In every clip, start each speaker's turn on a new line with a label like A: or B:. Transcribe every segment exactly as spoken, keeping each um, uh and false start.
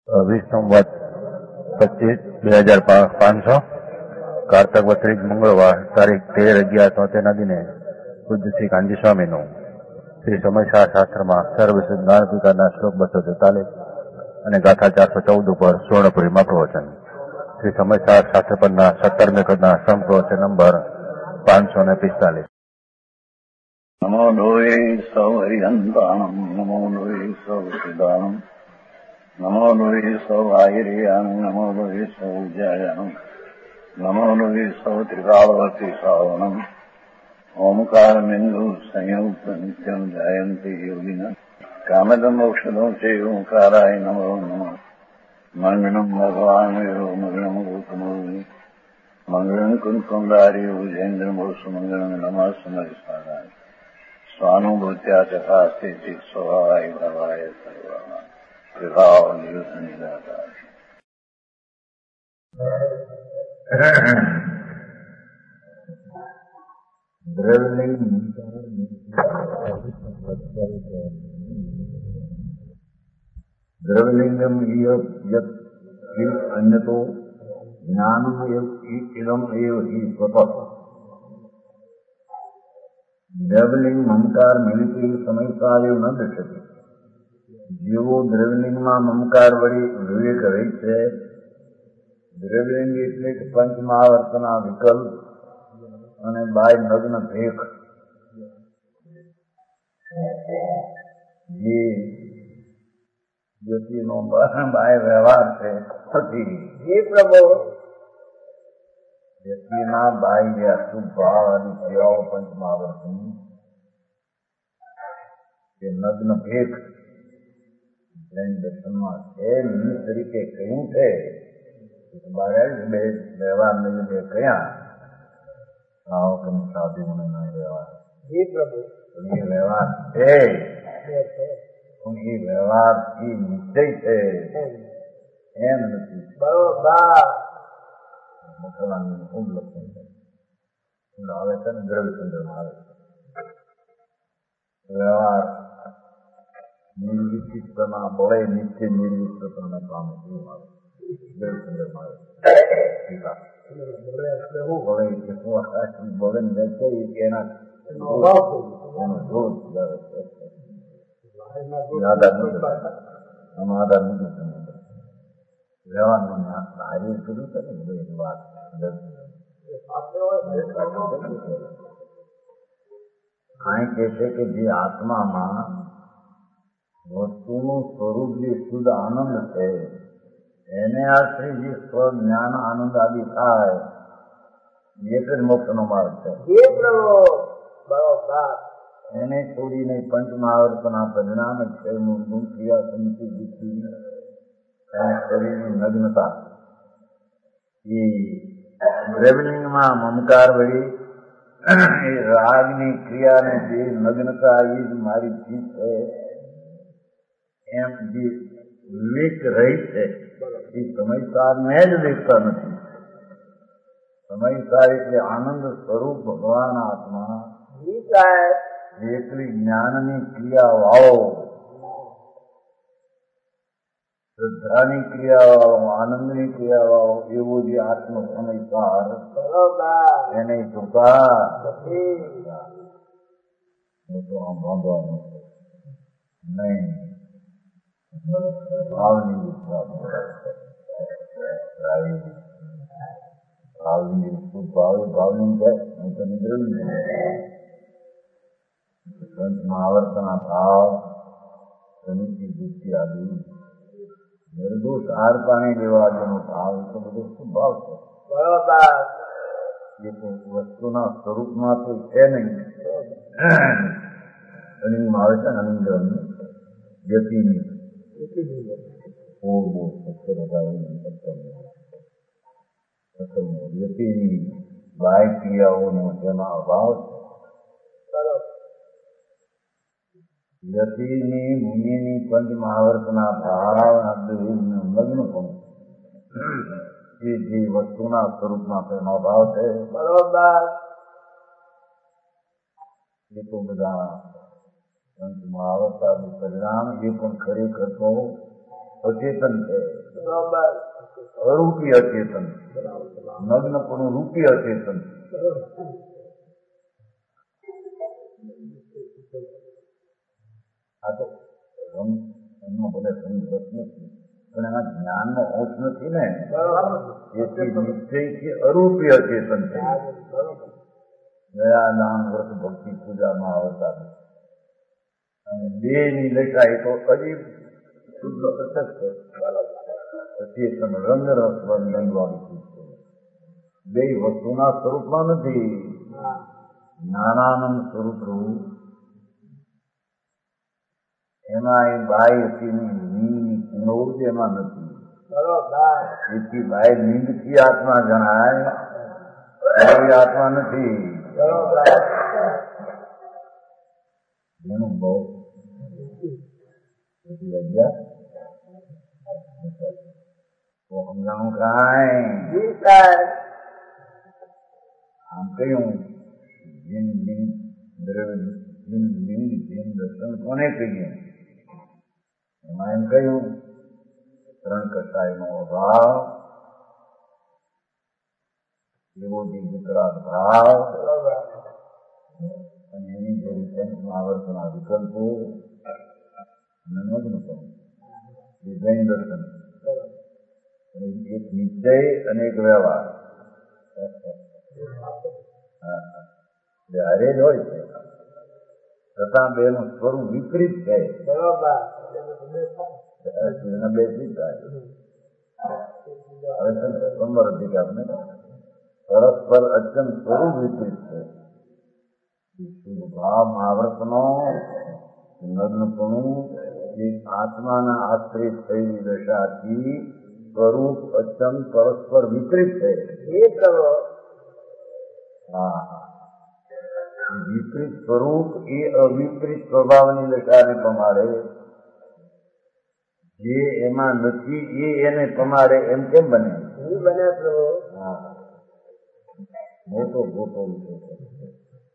A: વિષ્ણુવત પચીસ બે હજાર પાંચસો કારતક વત્રીજ મંગળવાર તારીખ તેર અગિયાર તોતેરના દિને પૂજ્ય શ્રી કાંજી સ્વામીનું શ્રી સમયસાર શાસ્ત્રમાં સર્વસિદ્ધ જ્ઞાનપિતાના શ્લોક બસો તેતાલીસ અને ગાથા ચારસો ચૌદ ઉપર સુવર્ણપુરીમાં પ્રવચન. શ્રી સમયસાર શાસ્ત્ર પરના સત્તરમી કદના સંપ્રવચન નંબર પાંચસો ને પિસ્તાલીસ.
B: નમો લોહે સૌ હરિહંતાણમ નમો લોહે સૌ સિદ્ધાણમ નમો લોહે સૌ આયર્યાન નમો લોહે સૌ જયાન નમો લોહે સૌ ત્રિકાળવતી શ્રાવણમ ઓમકાર બિંદુ સંયુક્ત નિત્યમ જયંતી યોગિના કામદમ મોક્ષદો છે ઓંકારાય નમો નમઃ. મંગળમ ભગવાન વિરો મંગળમ ગૌતમોની મંગળમ કુંકુંડારી ઉજેન્દ્ર મોસુ મંગળમ નમઃ સમરિસ્વાદાય સ્વાનુભૂત્યા તથા સ્થિતિ સ્વભાવાય ભવાય સર્વા વિભાવ નિયુત નિરાકાર.
C: દ્રવ્યલિંગમ યત અન્યતો જ્ઞાનમ ઇદમ એવ હિ સ્વતઃ. દ્રવ્યલિંગ મમકાર મિલિતિ સમયકાર્ય ન દર્શતી. જેવો દ્રવ્યલિંગમાં મમકાર વળી વિવેક રહે છે, દ્રવ્યલિંગ એટલે કે પંચમહાવર્તના વિકલ્પ અને બાય નગ્ન ભેખ જે વ્યક્તિનો બાય વ્યવહાર છે નથી. એ પ્રભુ વ્યક્તિના બાહ્ય અશુભ ભાવ અને ક્રિયાઓ પંચમહાવર્તની તે નગ્ન ભેખ જૈન દર્શનમાં છે નિમિત્ત તરીકે કહ્યું છે. બારે બે વ્યવહારને લીધે કયા શ્રાવક અને સાધુઓને ના વ્યવહાર એ પ્રભુ એ વ્યવહાર છે પણ એ વ્યવહાર થી નિશ્ચય છે એમ નથી. બરોબર મોકલવાનું ખૂબ લક્ષણ છે. આવે છે ને દ્રવ્યચંદ્રમાં આવે છે વ્યવહાર નિર્વિચિત્રના બળે નિત્ય નિર્વિચિત્રને પામે એવું આવે દ્રવ્યચંદ્રમાં આવે. બળે બળે એના એનો જોર આધાર નથી વ્યવહારનું હારી કર્યું છે ને એની વાત અહીં કે છે કે જે આત્મામાં વસ્તુનું સ્વરૂપ જે શુદ્ધ આનંદ છે એને આશ્રય જે સ્વ જ્ઞાન આનંદ આદિ થાય એક જ મોક્ષનો માર્ગ છે. એને છોડીને પંચમહાવર્તના પરિણામ છે ગુણ ક્રિયા સમિતિ બુદ્ધિ અને શરીરની નગ્નતા એ દ્રવ્યલિંગમાં મમકાર વળી એ રાગની ક્રિયાને જે નગ્નતા એ જ મારી ચીજ છે એમ જે વિવેક રહી છે એ સમયસારને જ દેખતા નથી. સમયસાર એટલે આનંદ સ્વરૂપ ભગવાન આત્મા એટલી જ્ઞાનની ક્રિયાવાળો શ્રદ્ધાની ક્રિયાવાળો આનંદની ક્રિયાવાળો એવો જે આત્મ સમયસાર એને ચૂકા બાંધવાનું નહીં. ભાવની ભાવની ભાવ ભાવની છે નહીં તો નિદ્રવી પંચમહાવર્તના ભાવ સમિતિ બુદ્ધિ આદિ નિર્દોષ આર પાણી લેવા જેનો ભાવ એ તો બધો શું ભાવ છે. બરોબર એ તો વસ્તુના સ્વરૂપમાં તો છે નહીં. અનિંગમાં આવે છે ને અનિંગ વ્યક્તિની વ્યક્તિની બાહ્ય ક્રિયાઓનો જેનો અભાવ છે. યતિની મુનિની પંચમહાવર્તના ભાવ લગ્ન પણ એ જે વસ્તુના સ્વરૂપમાં તેનો અભાવ છે. બરોબર એ તો બધા પંચમહાવર્તનું પરિણામ એ પણ ખરેખર તો અચેતન છે, અરૂપી અચેતન, નગ્નપણું રૂપી અચેતન. આ તો રંગ એમનો ભલે સંઘર્ષ નથી, પણ એના જ્ઞાનનો અંશ નથી ને, એથી નિશ્ચયથી અરૂપી અચેતન છે. દયા દાન વ્રત ભક્તિ પૂજામાં આવતા અને બે ની લખાય તો હજી શુદ્ધ પ્રત્યક્ષ અચેતન રંગ રસ બંધન વાળું છે. બે વસ્તુના સ્વરૂપમાં નથી, જ્ઞાનાનંદ સ્વરૂપ રહું એમાં એ બાય ની કિનોર એમાં નથી. એથી બાય નિંદથી આત્મા જણાય, એ આત્મા નથી. એનું બહુ સમજાણું કાંઈ આમ કહ્યું જીન બિન જીન બિન જીન દર્શન કોને કહીએ? એમાં એમ કહ્યું ત્રણ કસાયનો અભાવ, એવો જે વિકરાળ ભાવ અને એની જે વિકલ્પના વર્તના વિકલ્પો અને નગ્ન પણ એ જૈન દર્શન, એક નિશ્ચય અને એક વ્યવહાર બે હારે જ હોય છે, છતાં બે નું સ્વરૂપ વિપરીત છે. બે સંબર હતી આપણે પરસ્પર અત્યંત સ્વરૂપ વિપરીત છે. ભાવ મહાવ્રતનો નગ્નપણું એ આત્માના આશ્રિત થયેલી દશાથી સ્વરૂપ અત્યંત પરસ્પર વિપરીત છે. હા, વિપરીત સ્વરૂપ એ અવિપરીત સ્વભાવની દશાને પમાડે, જે એમાં નથી એ એને પમાડે, એમ કેમ બને? હા, મોટો મોટો વિષય છે.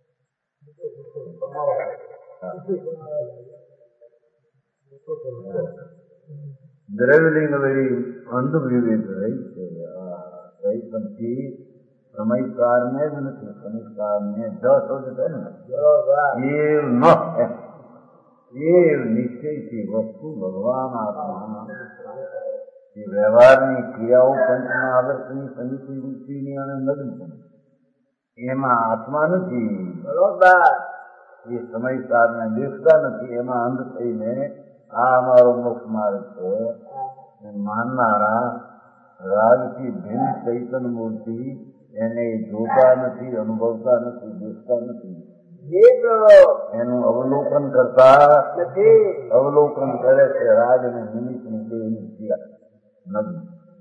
C: દ્રવ્યલિંગ વેરી અંધવિવેક રહી છે. રહી પણથી સમયકારને જ નથી, સમયકારને જ શોધ છે ને એ ન એ નિશ્ચયથી વસ્તુ ભગવાન આત્મા એ વ્યવહારની ક્રિયાઓ પંચના આવર્તની સમિતિ વૃત્તિની અને નગ્ન એમાં આત્મા નથી. એ સમયકારને દેખતા નથી, એમાં અંધ થઈને આ અમારો મોક્ષ માર્ગ છે માનનારા રાગથી ભિન્ન ચૈતન મૂર્તિ એને જોતા નથી, અનુભવતા નથી, દેખતા નથી. એનું અવલોકન કરતા નથી, અવલોકન કરે છે રાગ અને નિમિત્ત ની બે ક્રિયા નગ્ન.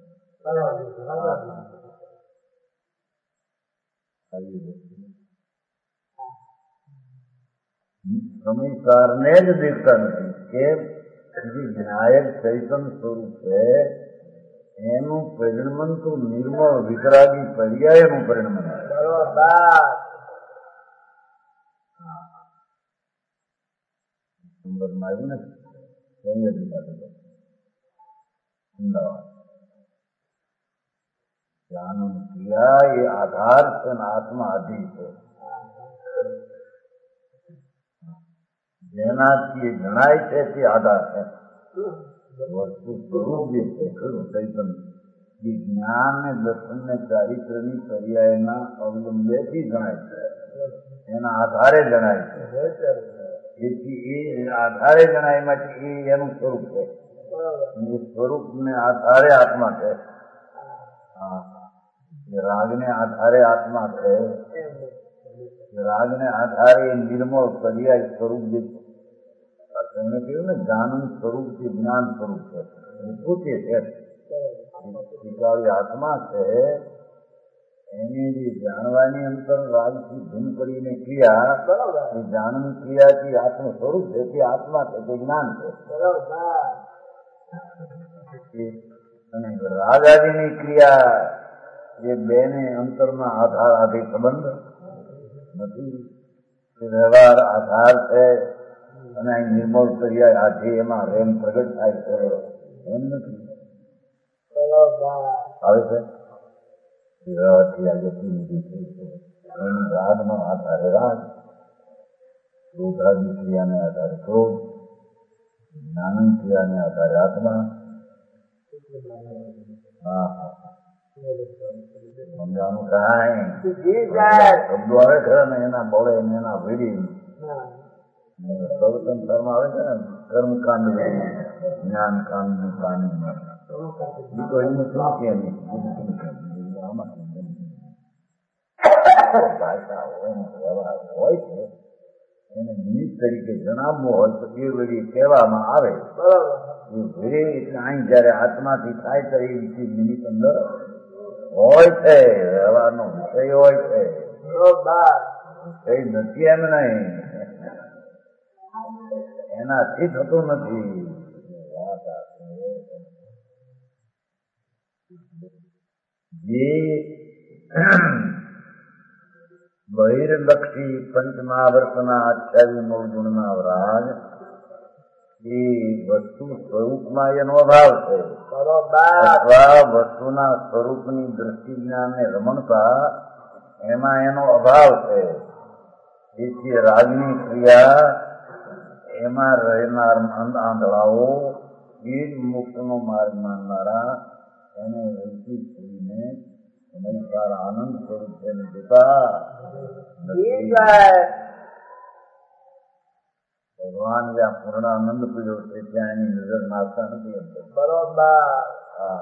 C: સમયકારને જ દેખતા નથી. કેમ? જે વિનાયક ચૈતન સ્વરૂપ છે એનું પરિણમન તો નિર્મળ વિતરાગી પર્યાયનું પરિણમન છે. મારી નથી અમદાવાદ જ્ઞાન ક્રિયા એ આધાર છે અને આત્મા આધિ છે. જેનાથી જણાય છે તે આધાર છે. વસ્તુ સ્વરૂપ જે છે ચૈતન એ જ્ઞાન ને દર્શન ને ચારિત્રની પર્યાયના અવલંબેથી જણાય છે, એના આધારે જણાય છે. એથી એ આધારે જણાય માટે એ એનું સ્વરૂપ છે. એ સ્વરૂપને આધારે આત્મા છે. રાગને આધારે આત્મા છે. રાગને આધારે નિર્મળ પર્યાય સ્વરૂપ જે એમને કહ્યું ને જ્ઞાન સ્વરૂપ છે, જ્ઞાન સ્વરૂપ છે. એ પોતે છે શીખાવી આત્મા છે. એની જે જાણવાની અંતર રાગથી ભિન્ન કરીને ક્રિયા એ જાણની ક્રિયાથી આત્મ સ્વરૂપ છે, તે આત્મા છે, તે જ્ઞાન છે. અને રાગ આદિની ક્રિયા એ બેને અંતરના આધાર આદિ સંબંધ નથી. વ્યવહાર આધાર છે અને અહીં નિર્મળ ક્રિયા આજે એમાં રેમ પ્રગટ થાય છે. એમ નથી આવે છે વિવાહથી આજે લીધી છે એનું રાગનો આધારે રાગ, ક્રોધાદી ક્રિયાને આધારે ક્રોધ, જ્ઞાન ક્રિયાને આધારે આત્મા. હા હા સમજાનું કાંઈ શબ્દો આવે છે ને એના બળે એના વેડી સ્વતંત્રમાં આવે છે ને કર્મકાંડ વેડી જ્ઞાન કાંડ કાંડ તો એનું શું કે આમાં ભાષા હોય વ્યવહાર હોય છે એને નિમિત્ત તરીકે જણાવવું હોય તો એ વેડી કહેવામાં આવે. એ વેડી એટલે અહીં જયારે આત્માથી થાય તો એ નિમિત્ત અંદર હોય છે, વ્યવહારનો વિષય હોય છે, કઈ નથી એમ નહીં, એનાથી થતું નથી. જે બહિર્લક્ષી પંચમહાવર્તના અઠ્યાવી મૂળ ગુણના રાગ એ વસ્તુ સ્વરૂપમાં એનો અભાવ છે અથવા વસ્તુના સ્વરૂપની દ્રષ્ટિ જ્ઞાનને રમણતા એમાં એનો અભાવ છે. તેથી રાગની ક્રિયા એમાં રહેનાર આંધળાઓ એ જ મોક્ષનો માર્ગ માનનારા એને વૈદિક છોડીને સમયસાર આનંદ સ્વરૂપ તેને દેતા ભગવાન જ્યાં પૂર્ણ આનંદ પીડ્યો છે ત્યાં એની નજર નાખતા નથી. બરોબર. હા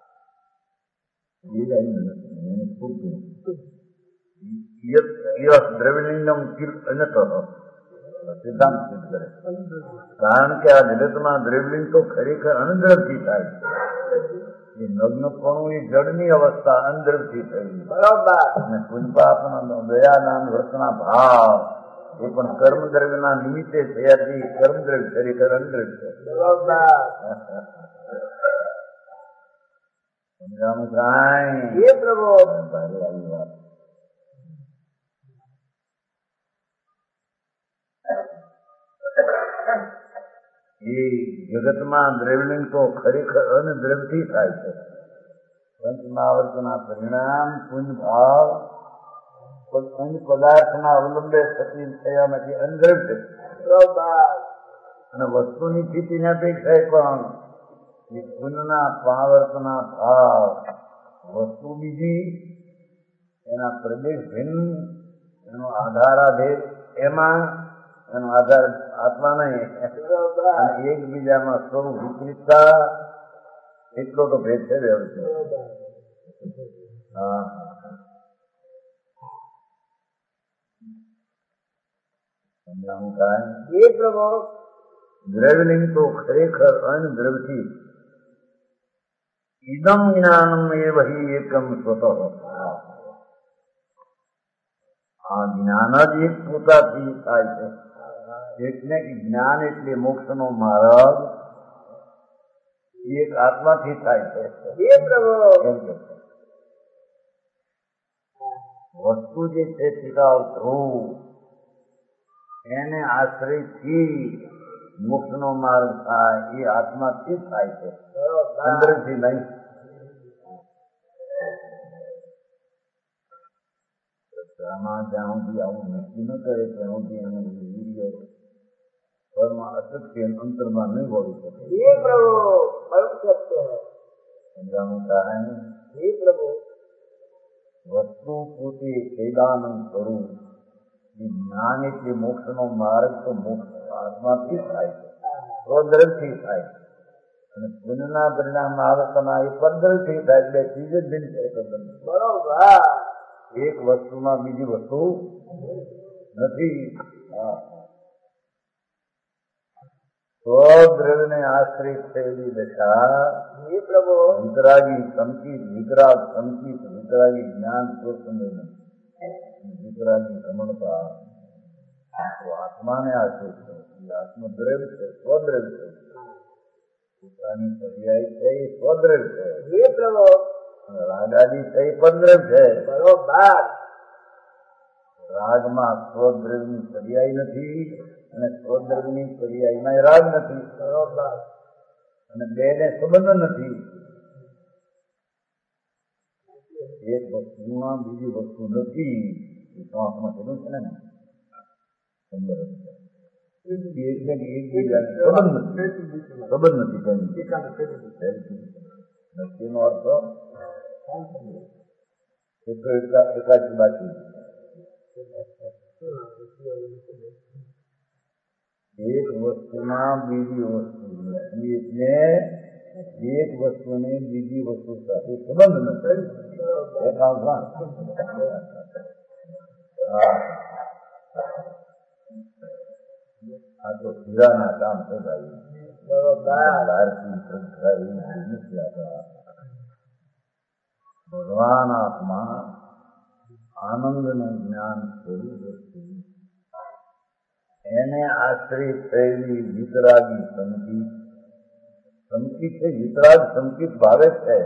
C: દ્રવ્યલિંગમ અનત સિદ્ધાંત સિદ્ધ કરે. કારણ કે આ જગતમાં દ્રવ્યલિંગ તો ખરેખર અનદ્રવથી થાય છે. એ નગ્નપણું એ જળની અવસ્થા અનદ્રવથી થઈ. બરોબર. અને પુંજપાપનો દયાદાન વર્ષના ભાવ એ પણ કર્મ દ્રવ્યના નિમિત્તે થયાથી કર્મ દ્રવ્ય ખરેખર અનદ્રવ્ય છે. સમજાનું કાંઈ ભારે આવી વાત. એ જગતમાં દ્રવ્યલિંગ તો ખરેખર અનદ્રવ્યથી થાય છે. પંચમહાવર્તના પરિણામ પુંજ ભાવ અન્ય પદાર્થના અવલંબે થતી થયા નથી અનદ્રવ્ય છે. અને વસ્તુની સ્થિતિને અપેક્ષાએ પણ એ પુનના પાવર્તના ભાવ વસ્તુ બીજી, એના પ્રદેશ ભિન્ન, એનો આધાર આધેર એમાં, એનો આધાર આત્મા નહીં, અને એકબીજામાં સ્વરૂપ વિપરીતતા એટલો તો ભેદ છે વ્યવસ્થિત. હા સમજાવું કાંઈ. દ્રવ્યલિંગ તો ખરેખર અનદ્રવથી ઇદમ જ્ઞાનમ એવ હિ એકમ સ્વતઃ. આ જ્ઞાન જ એક પોતાથી થાય છે. એટલે કે જ્ઞાન એટલે મોક્ષનો માર્ગ એક આત્માથી થાય છે. વસ્તુ જે છે ટીકાવ ધ્રુવ એને આશ્રયથી મોક્ષનો માર્ગ થાય એ આત્માથી થાય છે, અંદરથી નહીં. આમાં જ્યાં સુધી આવું નક્કી ન કરે ત્યાં સુધી એને વીર્ય ઘરમાં અશક્ય અંતરમાં નહીં હોવી શકે. સમજાનું કારણ વસ્તુ પોતે વેદાનંદ સ્વરૂપ એ જ્ઞાન એટલે મોક્ષનો માર્ગ તો મોક્ષ આત્માથી થાય છે, સ્વદ્રવથી થાય છે. અને પુનના પરિણામ આવતના એ પદ્રવથી થાય. બે ચીજ જ ભિન્ન છે. બરોબર. એક વસ્તુમાં બીજી વસ્તુ નથી. સ્વદ્રવ્યને આશ્રિત થયેલી દશા વિતરાગી સંકિત, વિતરાગ સંકિત, વિતરાગી જ્ઞાન સ્વસંવેદન, વિતરાગી સમણતા આત્માને આશ્રિત છે. આત્મદ્રવ્ય છે, સ્વદ્રવ્ય છે. પોતાની પર્યાય છે એ સ્વદ્રવ્ય છે. રાગાદી છે એ પદ્રવ્ય છે. બરોબર. રાગમાં સ્વદ્રવ્યની પર્યાય નથી અને સ્વદ્રવ્યની પર્યાયમાં રાગ નથી. બરોબર. અને બે ને સંબંધ નથી. એક વસ્તુમાં બીજી વસ્તુ નથી. એ શ્વાસમાં કીધું છે ને સંબંધ એકબીજા સંબંધ નથી. સંબંધ નથી. નક્કીનો અર્થ એકાદી બાકી. એક વસ્તુમાં બીજી વસ્તુ નથી એટલે એક વસ્તુને બીજી વસ્તુ સાથે સંબંધ નથી. આ તો હીરાના કામ છે ભાઈ. ભગવાન આત્મા આનંદને જ્ઞાન સ્વરૂપ વસ્તુ એને આશ્રિત થયેલી વિતરાગી સંકિત સંકિત છે. વિતરાગ સંકિત ભાવે છે.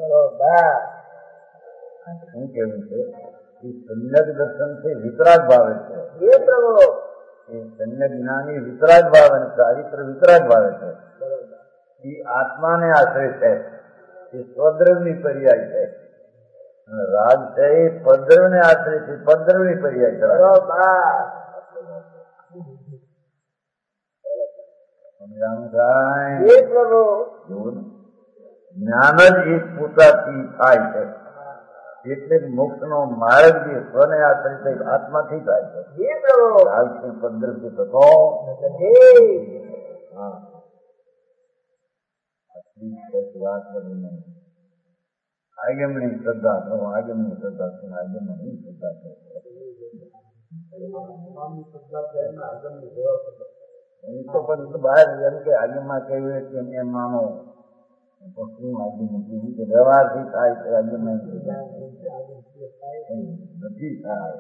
C: શું કેવું છે? એ સમ્યક દર્શન છે વિતરાગ ભાવે છે. એ સમ્યક જ્ઞાની વિતરાગ ભાવે ને ચારિત્ર વિતરાગ ભાવે છે. એ આત્માને આશ્રય છે. એ સ્વદ્રવની પર્યાય છે. અને રાગ છે એ પદ્રવ ને આશ્રય છે. પદ્રવની પર્યાય છે. જ્ઞાન જ એક પોતાથી થાય છે. એટલે મોક્ષ નો માર્ગ જે સ્વને આશ્રિત આત્માથી થાય છે. પદ્રવથી થતો વાત કરીને આગમની શ્રદ્ધા કરો. આગમની શ્રદ્ધા છે. આગમની શ્રદ્ધા છે. તો પણ બહાર એમ કે આગમમાં કહ્યું કે એમ માનો પક્ષનું આગમ નથી કે વ્યવહારથી થાય છે. આગમ નથી થાય.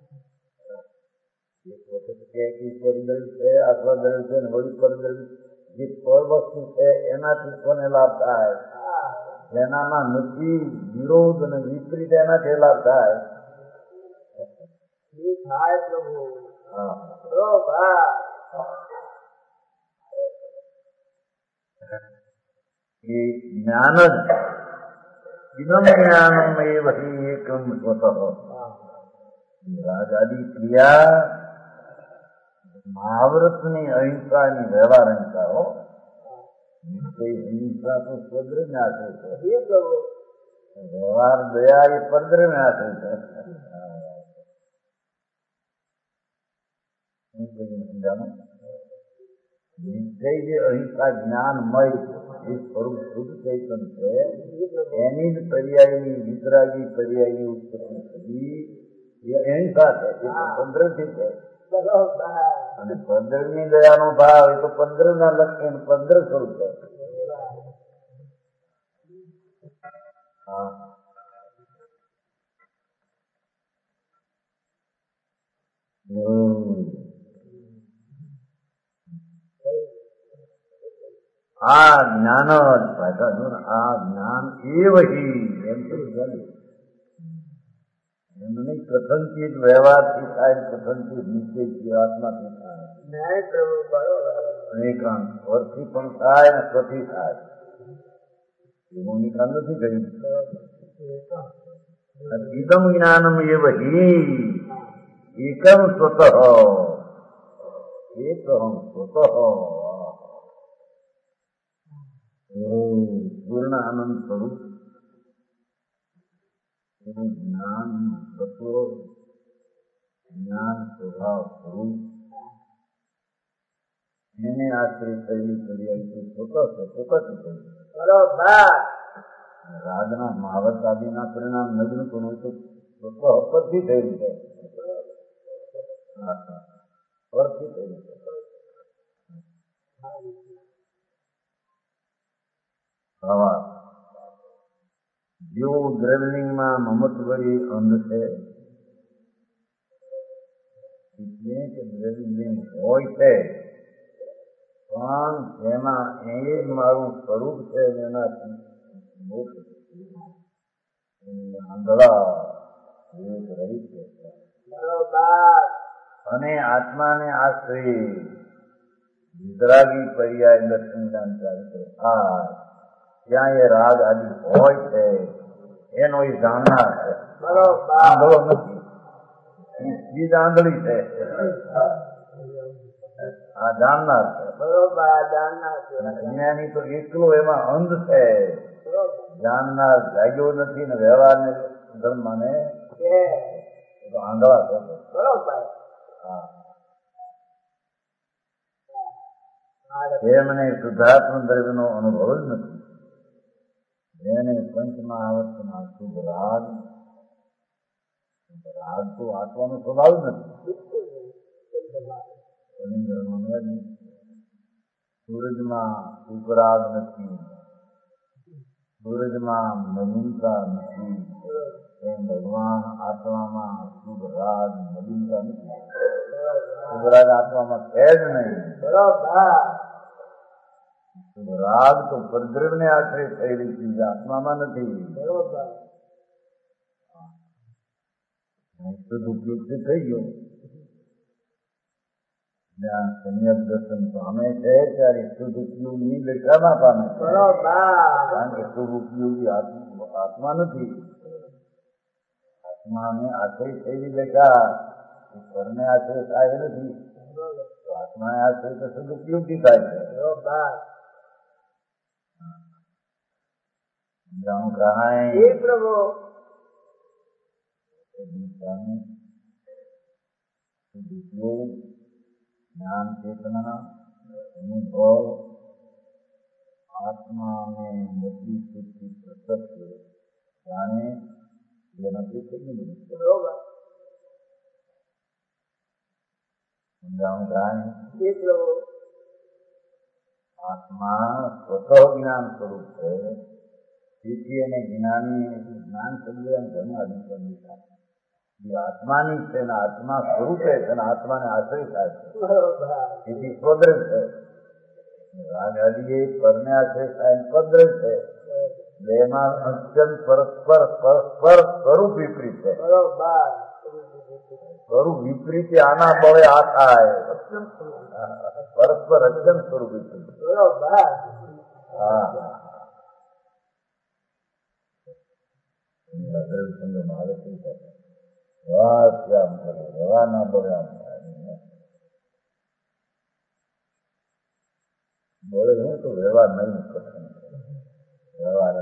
C: એક વખત કે ઈશ્વર દ્રવ્ય છે, આત્મા દ્રવ્ય છે, વળી પર દ્રવ્ય જે પર વસ્તુ છે એનાથી કોને લાભ થાય? જેનામાં નથી વિરોધ અને વિપરીત એનાથી લાભ થાય. એ જ્ઞાન જ ઇદમ જ્ઞાનમ એવ હિ એકમ સ્વતઃ. રાગાદી ક્રિયા મહાવ્રતની અહિંસાની વ્યવહાર અહિંસા હો. અહિંસા તો સ્વદ્રવ્ય ને આશ્રય છે. વ્યવહાર દયા એ પરદ્રવ્ય ને આશ્રય છે. સમજાનું? નિશ્ચય જે અહિંસા જ્ઞાનમય એ સ્વરૂપ શુદ્ધ ચૈતન છે એની જ પર્યાયની વિતરાગી પર્યાયની ઉત્પત્તિ થતી એ અહિંસા છે. એ પંદ્રથી છે. અને પંદર ની દયાનો ભાવ એ તો પંદર ના લક્ષણ પંદર સ્વરૂપ છે. હા આ જ્ઞાન આ જ્ઞાન એવહી એમ એમની કથનથી જ વ્યવહારથી થાય. કથનથી નિશ્ચયથી આત્માથી થાય. અનેકાંત સ્વરથી પણ થાય અને સ્વથી થાય. એવું નિકાલ નથી કહ્યું. ઇદમ જ્ઞાનમ એવહી એકમ સ્વતઃ એકમ સ્વતઃ પૂર્ણ આનંદ સ્વરૂપ એનું જ્ઞાન તત્વ જ્ઞાન સ્વભાવ સ્વરૂપ એને આશ્રિત થયેલી પર્યાય સ્વતઃ છે. સ્વતઃથી થયું. રાગના મહાવત આદિના પરિણામ નગ્ન પણ હોય તો સ્વતઃ પરથી થયેલું છે. પરથી થયેલું છે. હવા જેવું દ્રવ્યલિંગમાં મમત્વરી અંધ છે એટલે કે દ્રવ્યલિંગ હોય છે પણ જેમાં એ જ મારું સ્વરૂપ છે એનાથી આંધળા રહી છે. અને આત્માને આશ્રય વિતરાગી પર્યાય દર્શન જ્ઞાન ચારિત્ર આ ત્યાં એ રાગ આદિ હોય છે એનો એ જાણનાર છે. આંધળો નથી, બીજ આંધળી છે, આ જાણનાર છે. જ્ઞાની તો એટલો એમાં અંધ છે, જાણનાર જાગ્યો નથી ને વ્યવહાર ને ધર્મ ને આંધળા છે. એમને શુદ્ધાત્મ દ્રવ્યનો અનુભવ જ નથી. જેને પંચમા આવર્તના શુદ્ધ રાગ, રાગ તો આત્માનો સ્વભાવ જ નથી. સૂરજમાં ઉપરાગ નથી, સૂરજમાં નવીનતા નથી, એમ ભગવાન આત્મામાં શુભ રાગ નવીનતા નથી. શુભ રાગ આત્મામાં છે જ નહીં. શુભ રાગ તો પરદ્રવ્યને આશ્રય થયેલી ચીજ આત્મામાં નથી. શુદ્ધ ઉપયોગથી થઈ ગયો. જ્યાં સમ્યક દર્શન પામે છે ત્યારે શુદ્ધ ઉપયોગની લેખામાં પામે છે. કારણ કે શુભ ઉપયોગી આત્મા નથી. આત્માને આશ્રય થયેલી લેખા પરને આશ્રય થાય નથી. આત્માને આશ્રય તો શુદ્ધ ઉપયોગી થાય છે. જાણું કહાય પ્રભુ ઉપયોગ જ્ઞાન ચેતના અનુભવ આત્માને બધી શુદ્ધિ પ્રત્યક્ષ જાણે જેનાથી થઈ બધું સમજાવું થાય. આત્મા સ્વતઃ જ્ઞાન સ્વરૂપ છે. તેથી એને જ્ઞાની જ્ઞાન શબ્દ ઘણું અધિકરણ થાય. આત્માની છે ને આત્મા સ્વરૂપે છે ને આત્માને આશ્રય થાય છે. તેથી સ્વદ્રવ છે. રાગ આદિ પરને આશ્રય થાય પદ્રવ છે. બેમાં અત્યંત પરસ્પર પરસ્પર સ્વરૂપ વિપરીત છે. સ્વરૂપ વિપરીત આના બળે આ થાય. પરસ્પર અત્યંત સ્વરૂપ વિપરીત. હા મારે શું થાય? વ્યવહાર આમ કરે, વ્યવહાર ના બોલે આમ થાય. બોલે હું તો વ્યવહાર નહીં કરતો. વ્યવહાર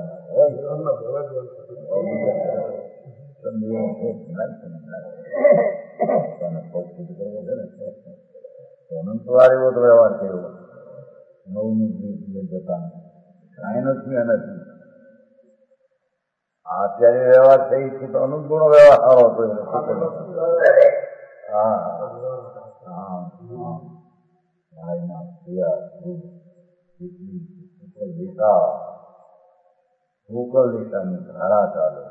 C: અનંત વાર એવો તો વ્યવહાર કર્યો. નવની જીત જતા કાંઈ નથી નથી. અત્યારે વ્યવહાર થઈ છે તો અનુગુણો વ્યવહાર સારો હતો. હા હા દિશા ગોકળ દિશાની ધારા ચાલે.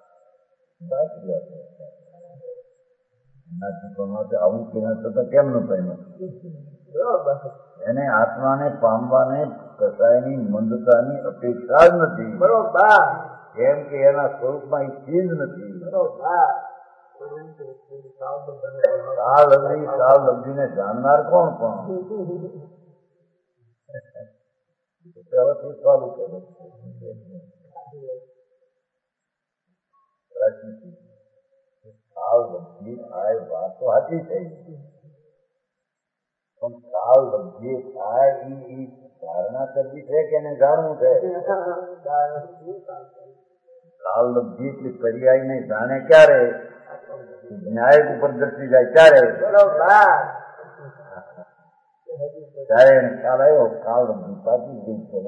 C: આવું કેના થતા કેમ ન પામ્યો? એને આત્માને પામવાને કસાયની મંદતાની અપેક્ષા જ નથી. બરોબર. કેમ કે એના સ્વરૂપમાં એ ચીજ નથી. સાલ લબ્ધી સાલ લબ્ધીને જાણનાર કોણ પણ? ચાલુ કરે સાલ લબ્ધી થાય વાત તો સાચી થઈ. પણ સાલ લબ્ધી થાય એ ધારણા કરવી છે કે એને જાણવું છે? કાલ લબ્ધી એટલી પર્યાય ને જાણે ક્યારે? ન્યાય ઉપર દ્રષ્ટિ જાય ત્યારે ત્યારે એને ખ્યાલ આવ્યો કાલ લબ્ધી પાછી ગઈ છે.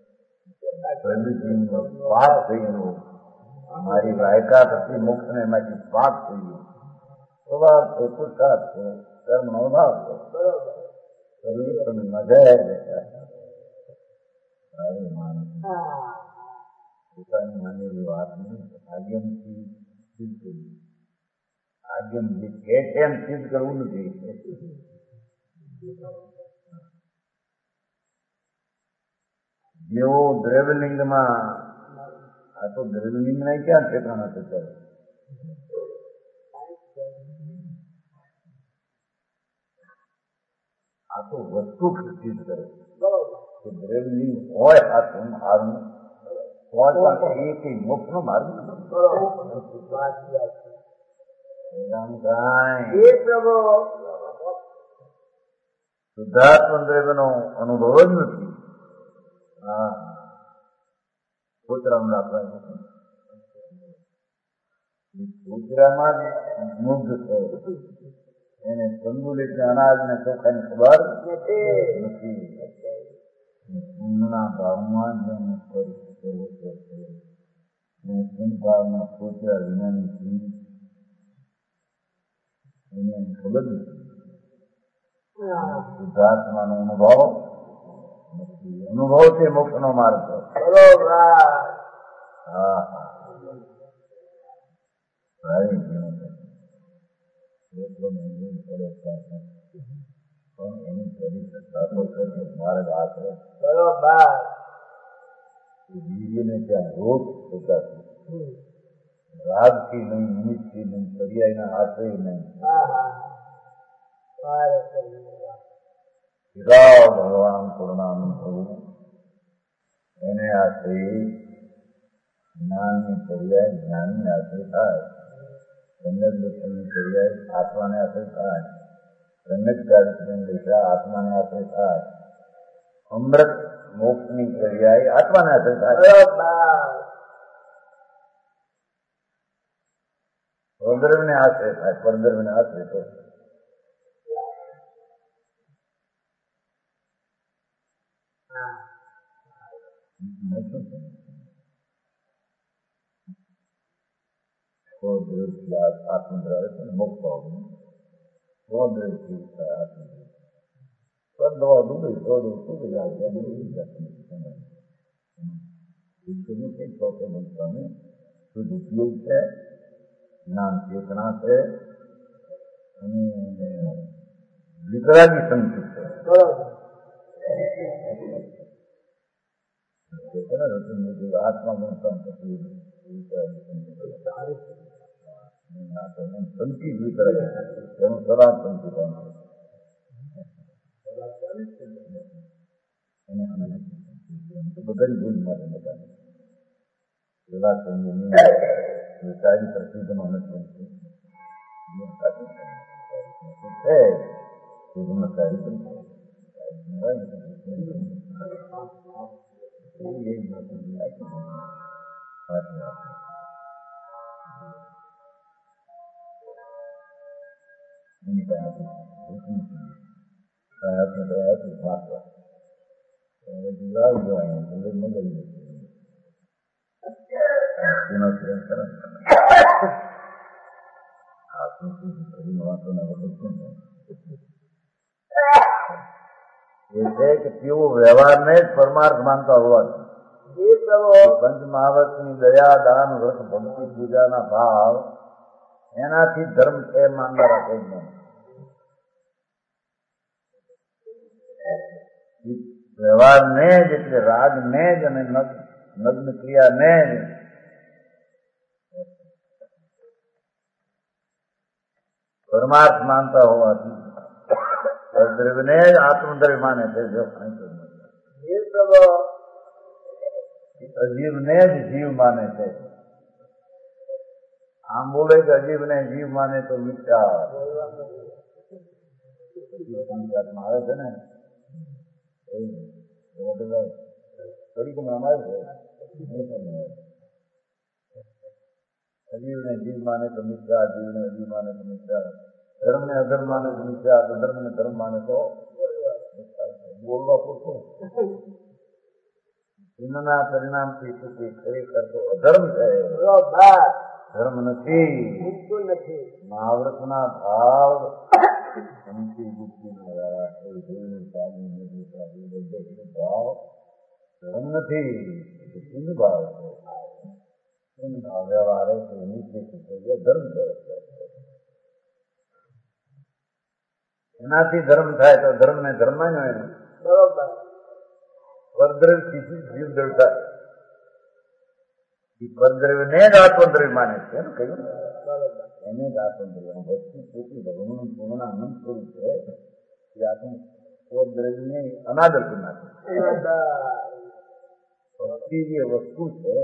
C: પાપ થઈ ગયો. મારી લાયકાત હતી મોક્ષ ને એમાંથી પાપ થઈ ગયું. સ્વભાવ છે, પુરુષાર્થ છે, કર્મ નો ભાવ છે. પોતાની માનેલી વાત નહીં. આજ્ઞમથી સિદ્ધ કરવું. આજ્ઞમ જે કહે છે એમ સિદ્ધ કરવું નથી. જેવો દ્રવ્યલિંગમાં આ તો દ્રવ્યલિંગ ને ક્યાં ઠેકાણા થતા? આ આ તો વસ્તુ ખર્ચિત કરે કે દ્રવ્યની હોય આ તું હારું હોય પણ એ કઈ મોક્ષનો માર્ગ નથી. શુદ્ધાત્મ દ્રવ્યનો અનુભવ જ નથી. હા કૂતરાનું રાખવા કૂતરામાં જ મુગ્ધ છે. એને સંતુલિત અનાજ ને ચોખાની ખબર નથી. ઊંઘના ભાવમાં જ એને સંભાવના કૂતરા વિનાની ચીજ એને ખબર નથી. શુદ્ધાત્માનો અનુભવ નથી. અનુભવ છે મોક્ષનો માર્ગ. હા હા એની બધી સત્તા તો છે માર્ગ આ છે. વીર્યને ત્યાં રોગ થતા રાગથી નહીં, નિમિત્તથી નહીં, પર્યાયના આશ્રય નહીં. હિરાવ ભગવાન કરુણાનું થવું એને આશ્રય જ્ઞાનની પર્યાય જ્ઞાનની આશ્રય થાય. સમ્યક દર્શનની પર્યાય આત્માને આશ્રય થાય. સમ્યક ચારિત્ર્યની દિશા આત્માને આશ્રય થાય. અમૃત મોક્ષની પર્યાય આત્માને આશ્રય થાય. સ્વધર્મને આશ્રય થાય. પરધર્મને આશ્રય થાય. આત્મદ્રવ છે ને મોક્ષ ભાવનું સ્વદ્રવથી થાય. આત્મદ્રવ સ્વદવા ડૂબી સ્વદ ડૂબી જાય શુદ્ધ ઉપયોગ છે. જ્ઞાન ચેતના છે અને વિતરાગી સંકિત છે. આત્મા ગુણતા પછી સંકિત વિતરાગી એનું સદા સંકિત બધાની ભૂલ માટે બધા એવા સંગીની સારી પ્રસિદ્ધમાં નથી છે. સારી પણ એની પાસે કે તેઓ વ્યવહારને જ પરમાર્થ માનતા હોવાથી પંચ મહાવતની દયા દાન વ્રત ભક્તિ પૂજાના ભાવ એનાથી ધર્મ છે માનતા રાખે જ નહીં. વ્યવહારને જ એટલે રાગને જ અને નગ્ન ક્રિયાને જ પરમાર્થ માનતા હોવાથી દ્રવ્યને જ આત્મદ્રવ્ય માને છે. અજીવને જ જીવ માને છે. આમ બોલે કે અજીવને જીવ માને તો મિથ્યા આવે છે ને અજીવને જીવ માને તો મિથ્યા, જીવને અજીવ માને તો મિથ્યા, ધર્મ ને અધર્મ માને તો મિથ્યા, અધર્મ ને ધર્મ માને તો બોલવા પૂરતું. જન્મના પરિણામથી સુખી ખરેખર તો અધર્મ છે, ધર્મ નથી. મહાવ્રતના ભાવ શાંતિ બુદ્ધિ ભાવ ધર્મ નથી, સિંહ ભાવ છે. વ્યવહારે ધર્મ છે. એનાથી ધર્મ થાય તો ધર્મ ને ધર્મ જ હોય ને. બરોબર. પરદ્રવ્યથી જીવ દ્રવ્ય પરદ્રવ્યને જ આત્મદ્રવ્ય માને છે એમ કહ્યું. એને જ આત્મદ્રવ્ય વસ્તુ પોતી ભગવાન પૂર્ણ અનંત સ્વરૂપ છે. એ આત્મ वो દ્રવ્યની અનાદર કરી નાખે. ભક્તિ જે વસ્તુ છે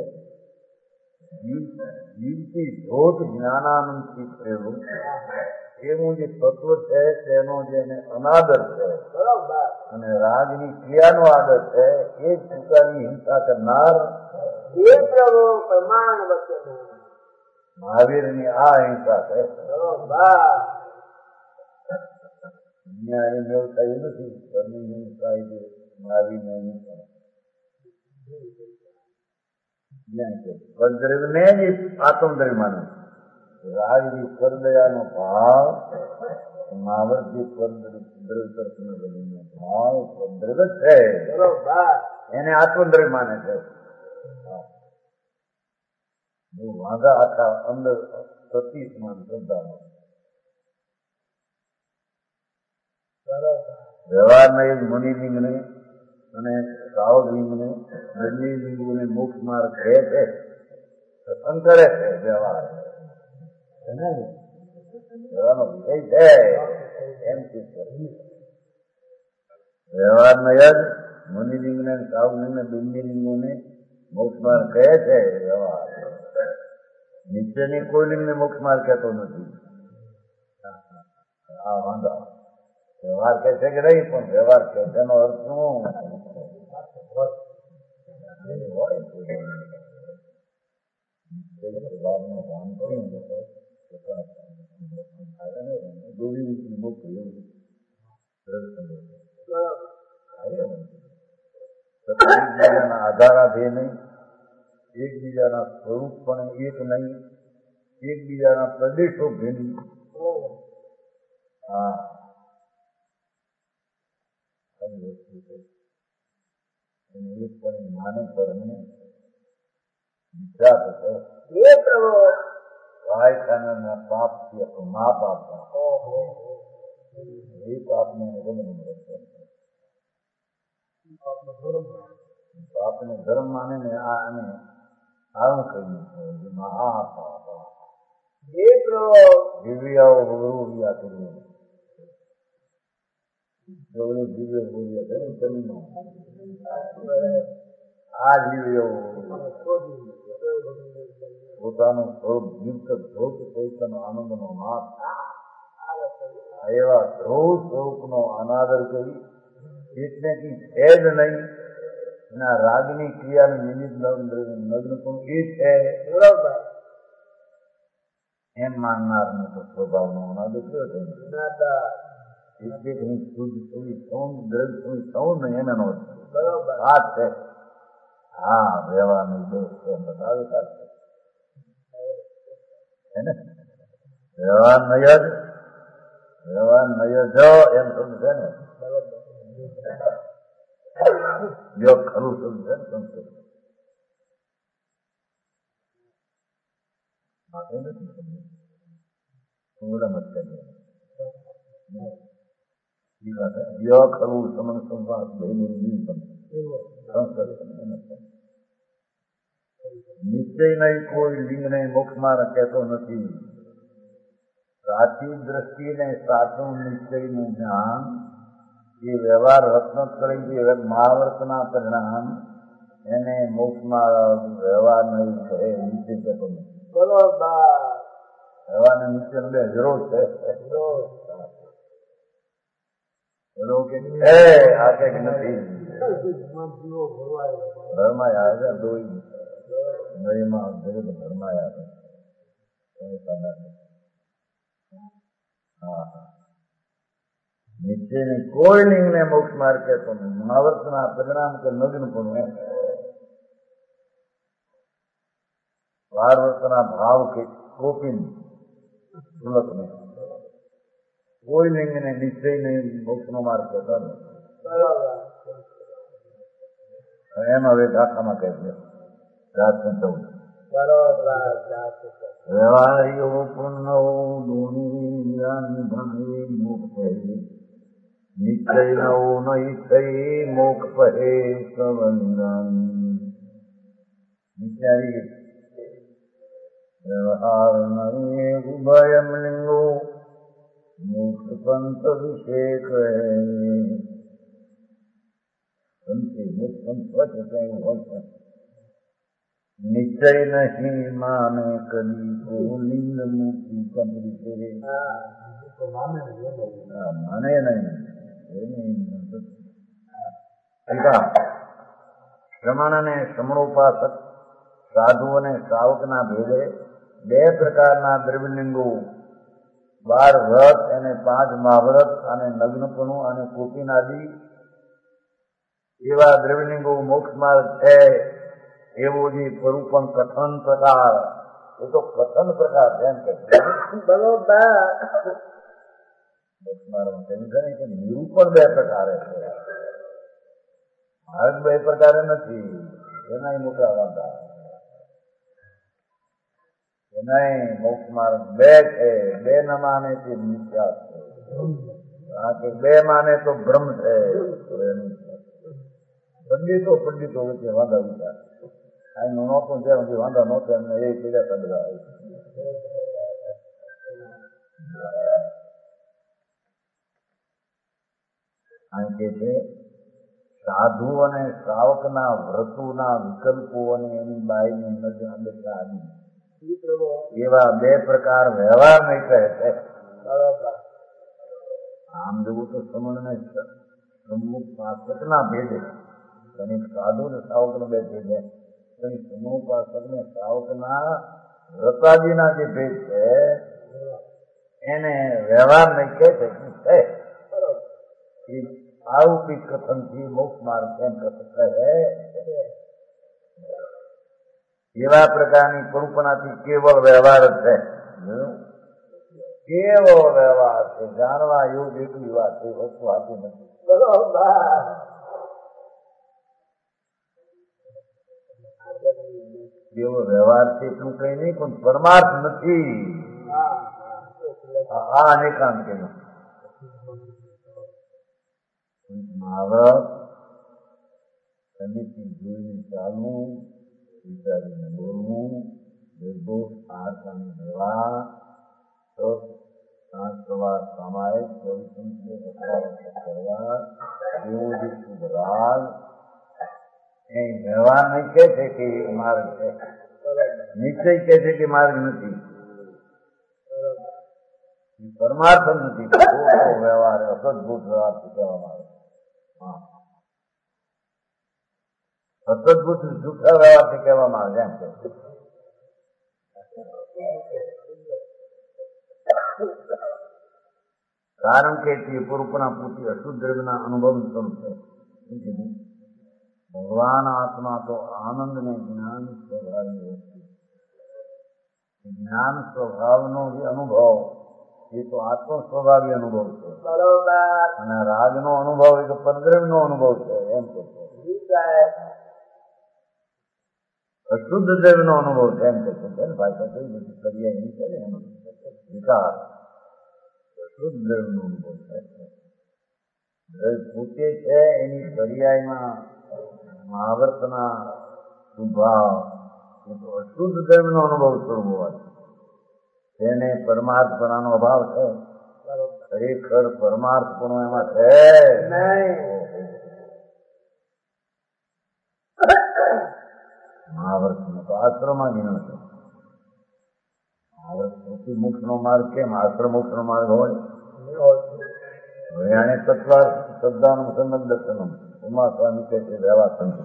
C: જીવતી જ્યોત જ્ઞાનાનંદથી થયેલું એનું જે તત્વ છે તેનો જેને અનાદર છે અને રાગની ક્રિયાનો આદર છે એ જ પોતાની હિંસા કરનાર મહાવીરની આ હિંસા છે. અહીંયા એમ એવું થયું નથી ઘરની હિંસા એ મહાવીરને હિંસા પરદ્રવ્યને જ આત્મદ્રવ્ય માને. રાગની પરદયાનો ભાવ મહાવર્તી પરદ્રવ્ય તરફનો ભાવ પરદ્રવ્ય છે એને આત્મદ્રવ્ય માને છે. વાંધા આખા અંદર સતીસમાન શ્રદ્ધામાં વ્યવહારના એક મુનિલિંગને અને સાવલિંગને બંને લિંગોને મોક્ષ માર્ગ કહે છે સત્સંગ કરે છે. વ્યવહાર વ્યવહારનો વિષય છે એમ વ્યવહારના યદ મુનિલિંગને સાવલિંગને બંને લિંગોને મોક્ષ માર્ગ કહે છે. વ્યવહાર નીચેની કોઈ લિંગને મોક્ષ માર્ગ કહેતો નથી. આ વાંધા વ્યવહાર કહે છે કે નહીં પણ વ્યવહાર કહે તેનો અર્થ શું એકબીજાના આધારાધે નહીં, એકબીજાના સ્વરૂપ પણ એક નહીં, એકબીજાના પ્રદેશો ભિન્ન. હા એક પણ માને પરને વિચાર થતો કાયખાના પાપથી આપણું મા પાપ એ પાપને પાપને ધર્મ માને ને આ અને આવું કહ્યું છે મહાપાપ દિવ્યાઓ ગૌરવ્યા કર્યું દિવ્ય બોલ્યા આ દિવ્ય પોતાનું સ્વરૂપ જીવત ધ્રુવ ચૈતન્ય આનંદનો નાથ એવા ધ્રુવ સ્વરૂપનો અનાદર કરી એટલે કે છે જ નહીં એના રાગની ક્રિયાનું નિમિત્ત નગ્ન પણ એ છે એમ માનનારને તો સ્વભાવનો અનાદર કર્યો છે. એટલે હું શુદ્ધ થોડી સૌન દ્રવ્ય થોડી સૌન નહીં એનો વાત છે. હા વ્યવહારની દેશ છે બતાવે સાથે ને વ્યવહાર નય જ વ્યવહાર નય જ એમ શબ્દ છે ને જો ખરું શબ્દ છે ને સંસ્કૃત માટે નથી સમજ થોડા મત કરીએ ય ખરું સમન સંવાદ નિશ્ચય નહીં કોઈ લિંગને મોક્ષમાં કહેતો નથી. સાચી દ્રષ્ટિને સાચું નિશ્ચયનું જ્ઞાન એ વ્યવહાર રત્નોત્તર જે મહાવર્તના પરિણામ એને મોક્ષમાં વ્યવહાર નહીં કહે નીચે કહેતો નથી. વ્યવહારને નીચે બે વિરોધ છે. આ કઈક નથી ઘરમાં આવે દોઈ નદીમાં ઘરમાં આવે નીચેની કોઈ લિંગને મોક્ષ માર્ગ કહેતો નહીં. મહાવર્તના પરિણામ કે નગ્ન પણ એમ ભારવર્તના ભાવ કે કોપિન સુલત નહીં. કોઈ લિંગને નિશ્ચય નહીં મોક્ષનો માર્ગ કહેતા નહીં. એમ હવે ઢાકામાં કહે છે જાત ચૌદ વ્યવહારીઓ પુનઃ નિશ્ચય નવો નૈષય મોક્ષ પહે સંવંદન. વિચારી વ્યવહાર નહીં ઉભયમ લિંગો મોક્ષ પંથ વિષેક સંતિ મુખ સંતોષ એટલે એવું હોય છે. નિશ્ચય નહીં માને કદી કો લીલ મૂકી કબરી છે. માને નહીં શ્રમણ અને શ્રમણોપાસક સાધુ અને શ્રાવકના ભેદે બે પ્રકારના દ્રવ્યલિંગો બાર વ્રત અને પાંચ મહાવ્રત અને નગ્નપણું અને કોપિનાદી એવા દ્રવ્યલિંગો મોક્ષ માર્ગ છે. એવો જે સ્વરૂપણ કથન પ્રકાર એ તો કથન પ્રકાર છે એમ કે મોક્ષ માર્ગમાં કહ્યું છે ને કે નિરૂપણ બે પ્રકારે છે. માર્ગ બે પ્રકારે નથી. એના મોટા વાંધા એના મોક્ષ માર્ગ બે છે. બે ન માને તે મિથ્યા છે. કારણ કે બે માને તો બ્રહ્મ છે. પંડિતો પંડિતો વચ્ચે વાંધા વિચાર આ નહોતો જ્યાં સુધી વાંધા નહોતો એમને એ પીડા બધા કારણ કે છે સાધુ અને શ્રાવકના વ્રતોના વિકલ્પો અને એની બાઈની નજર આદિ એવા બે પ્રકાર વ્યવહાર નહીં કહે છે. આમ જોવું તો સમણને સમૂહના ભેદે અને સાધુ ને શ્રાવકનો બે ભેદ છે. સમૂહપાસક ને શ્રાવકના વ્રતાદિના જે ભેદ છે એને વ્યવહાર નહીં કહે છે. આરોપિત કથનથી મોક્ષ માર્ગ એમ કહે એવા પ્રકારની કલ્પનાથી કેવળ વ્યવહાર જ છે. કેવો વ્યવહાર છે. જાણવા યોગ એટલી વાત છે. વસ્તુ આપી નથી. કેવો વ્યવહાર છે એટલું કઈ નહીં પણ પરમાર્થ નથી. આ અનેકાંત કે મહાવ્રત સમિતિ જોઈને ચાલવું, વિચારીને બોલવું, નિર્દોષ આહારપાણી લેવા, સાંજ સવાર સામાયિક ચોવીસ કરવા એવો જે શુભ રાગ એ વ્યવહાર નહીં કે છે કે માર્ગ છે. નિશ્ચય કે છે કે માર્ગ નથી. પરમાર્થ નથી. વ્યવહાર અસદભૂત વ્યવહાર કહેવામાં આવે. અસદભૂત જૂઠા વ્યવહારથી કહેવામાં આવે એમ કે કારણ કે તે પૂર્વના પૂરતી અશુદ્ધ દ્રવ્યના અનુભવનું સ્વરૂપ છે. ભગવાન આત્મા તો આનંદ ને જ્ઞાન સ્વભાવની વસ્તુ. જ્ઞાન સ્વભાવનો જે અનુભવ એ તો આત્મ સ્વભાવી અનુભવ છે. અને રાગનો અનુભવ એ તો પરદ્રવ્યનો અનુભવ છે એમ કે અશુદ્ધ દ્રવ્યનો અનુભવ છે એમ કે ભાષા કઈ બધી પર્યાય છે ને એનો વિકાર અશુદ્ધ દ્રવ્યનો અનુભવ છે. પોતે છે એની પર્યાયમાં મહાવર્તના સ્વભાવ એ તો અશુદ્ધ દ્રવ્યનો અનુભવ સ્વરૂપ હોવાથી તેને પરમાર્થપણાનો અભાવ છે. ખરેખર પરમાર્થપણો એમાં છે મહાવ્રત તો આશ્રમમાં ગણ્યો છે. મહાવ્રત સૌથી મોક્ષ નો માર્ગ કેમ આશ્રમ મોક્ષ નો માર્ગ હોય? હવે આને તત્વા શ્રદ્ધાનું સન્નદ દર્શનમ ઉમા સ્વામી કે છે વ્યવહાર સંત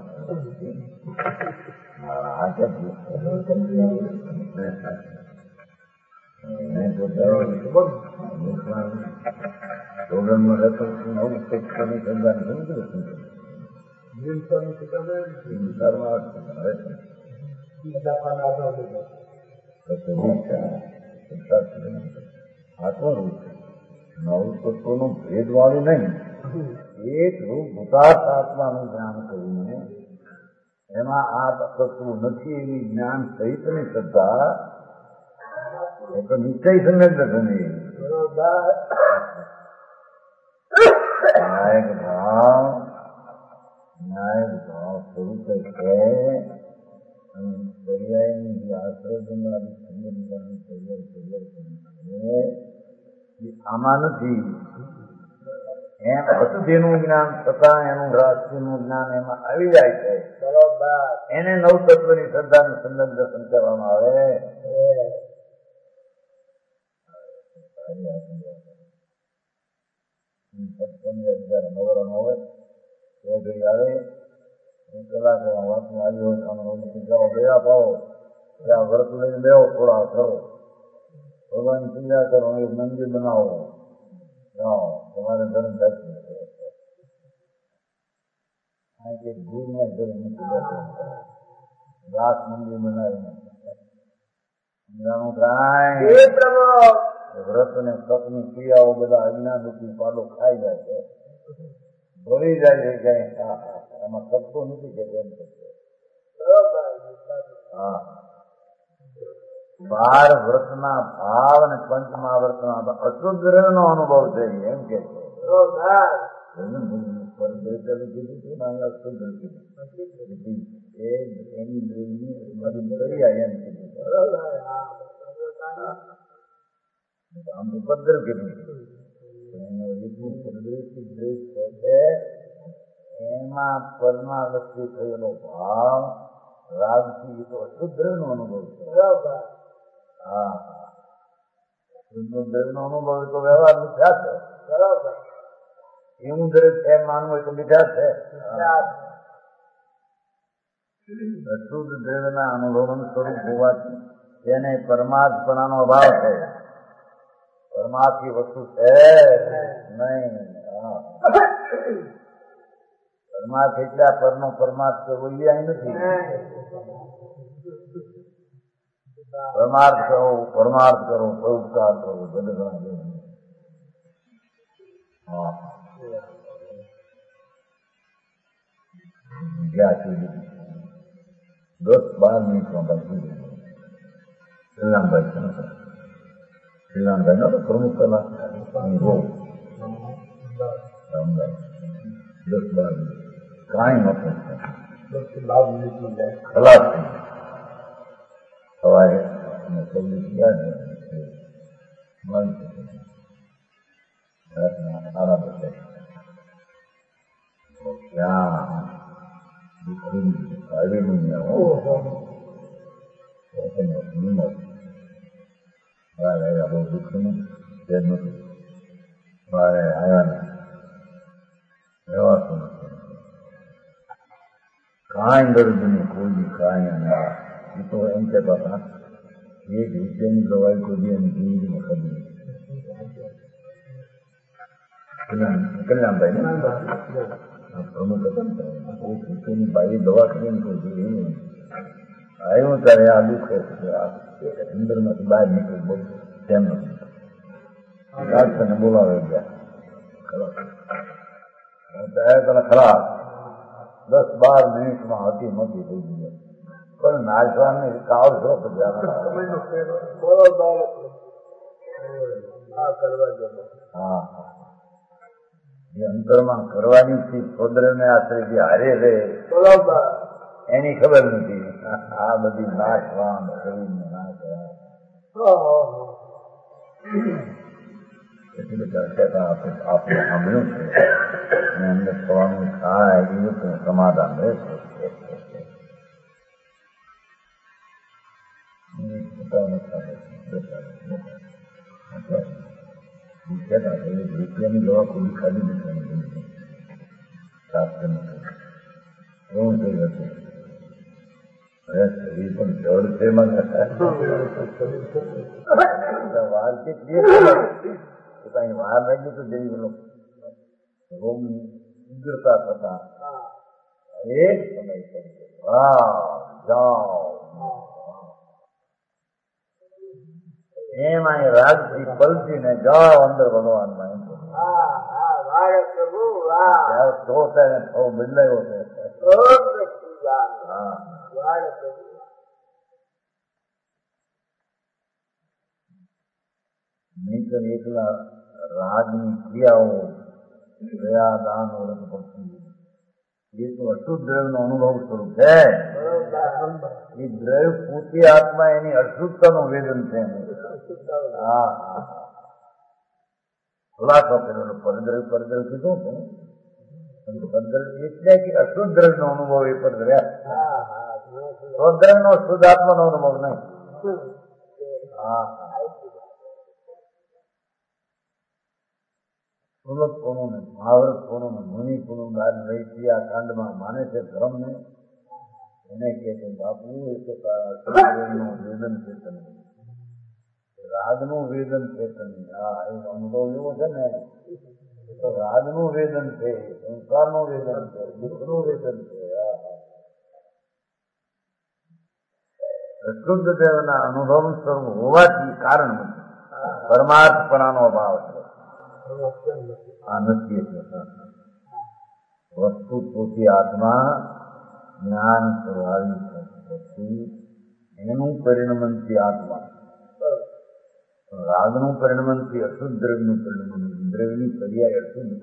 C: નવ તત્વોનું ભેદ વાળું નહીં. એક રૂપ ભૂતાર્થ આત્માનું જ્ઞાન કરીને એમાં આ તત્વ નથી એવી જ્ઞાન સહિતની શ્રદ્ધા એ તો નિશ્ચય સંલગ્ન નહીં. ન્યાયક ભાવ ન્યાયક ભાવ સ્વરૂપે છે અને પર્યાયની જે આશ્રય બનાવી સંબંધની તૈયાર તૈયાર કરી આમાં નથી. એમ અશુદ્ધિનું જ્ઞાન થતા એનું રાષ્ટ્રીયનું જ્ઞાન એમાં આવી જાય છે. એને નવ તત્વની શ્રદ્ધાનું સંદર્ભ દર્શન કરવામાં આવે. નવરો ન હોય એ ઘડી આવે કલાક વાંચમાં આવ્યો હોય ગયા પાવો ત્યાં વ્રત લઈને બેવો થોડા કરો ભગવાનની પૂજા કરો એક મંદિર બનાવો તમારે ધર્મ થાય ભૂલમાં દાસ મંદિર બનાવીને વ્રત અને તપની ક્રિયાઓ બધા અજ્ઞાન રૂપી પાડો ખાઈ જાય છે, ભળી જાય છે. કઈ એમાં કરતું નથી કે તેમ હા બાર વ્રતના ભાવ અને પંચમહાવ્રતના અશુદ્ધ નો અનુભવ છે એમ કે આમ ઉપદ્રવ કેટલી એમાં પરમાવસ્તી થયેલો ભાવ રાજથી તો અશુદ્ધ નો અનુભવ છે. હા શુદ્ધ નો અનુભવ તો વ્યવહાર મીઠા છે. એવું દરેક એમ માનવું હોય તો મીઠા છે. અશુદ્ધ દ્રવ્યના અનુભવનું સ્વરૂપ હોવાથી તેને પરમાર્થપણાનો અભાવ છે. પરમાર્થી વસ્તુ છે નહીં. પરમાર્થ એટલે આ પરનો પરમાર્થ કરવો એ અહીં નથી. પરમાર્થ કરો, પરમાર્થ કરો, પરોપકાર કરો, જગત ગયા સુધી દસ બાર મિનિટમાં બાકી શ્રીરામભાઈ શ્રીરામભાઈ નો પ્રમુખ કલા દસ બાર મિનિટ કાંઈ નતું ખલાસ થઈ સવારે ચૌવીસ ગયા સારા બસે ત્યાં આવી દુનિયા બહુ દુઃખનું તે નથી મારે આવ્યા નથી રહેવાતું નથી કાંઈ દર્દ નહીં કોઈ કાંઈ ના એ તો એમ કહેતા હતા એક રૂપિયાની દવાઈ કોઈ એની જિંદગીમાં ખરી કલ્યાણભાઈ ને પ્રમુખ હતા ને એક રૂપિયાની બાઈ દવા કરીને કોઈ જોઈએ નહીં આવ્યું ત્યારે આ દુઃખ અંદર માંથી બહાર નીકળી બોલ તેમ નથી ડાક્ટરને બોલાવે ગયા ખરાબ દસ બાર મિનિટમાં હતી નથી થઈ ગઈ પણ નાચવાની કાવશો હા એ અંતરમાં કરવાની ચીજ સોદરને આશ્રય જે હારે રે એની ખબર નથી. આ બધી નાચવાન શરીરને નાચવા એટલે બધા આપણે સાંભળ્યું છે અને અંદર થવાનું થાય એવું તો સમાધાન રહેશે. રૂપિયાની દવા ખોલી ખાધી નથી એવું થઈ જશે. હવે શરીર પણ જળ છે મને વાર કેટલી પોતાની વાર લાગી તો જઈ ગયો રોગની ઉગ્રતા થતા એક સમય જાઓ એમાં રાજથી પલટી ને જાઓ અંદર ભગવાનમાં બદલાયો છે. નહીતર એકલા રાજની ક્રિયાઓ દયા દાન વ્રત ભક્તિ એ તો અશુદ્ધ દ્રવ્ય નો અનુભવ સ્વરૂપ છે. એ દ્રવ્ય પોતે આત્મા એની અશુદ્ધતાનું વેદન છે. હા ખુલાસો કર્યો. પરદ્રવ્ય પરદ્રવ્ય કીધું હતું. પરદ્રવ્ય એટલે કે અશુદ્ધ દ્રવ્ય નો અનુભવ એ પરદ્રવ્ય. સ્વદ્રવ્ય નો શુદ્ધ આત્મા નો અનુભવ નહીં. હા સુરત કોનું ને મહાવરત કોનું ને મુનિ કોનું ગાદ રહી આ કાંડમાં માને છે ધર્મ ને એને કે છે બાપુ એ તો નું વેદન ચેતન રાગનું વેદન ચેતન. હા એ અનુભવ એવો છે ને એ તો રાગનું વેદન છે, સંસારનું વેદન છે, દુઃખનું વેદન છે. શુદ્ધ દેવના અનુભવ સ્વરૂપ હોવાથી કારણ પરમાર્થપણાનો અભાવ છે. આ નથી વસ્તુ પોતી આત્મા જ્ઞાન સ્વાભાવિક એનું પરિણમનથી આત્મા રાગનું પરિણમનથી અશુદ્ધ દ્રવ્યનું પરિણમન દ્રવ્યની પર્યાય અશુદ્ધ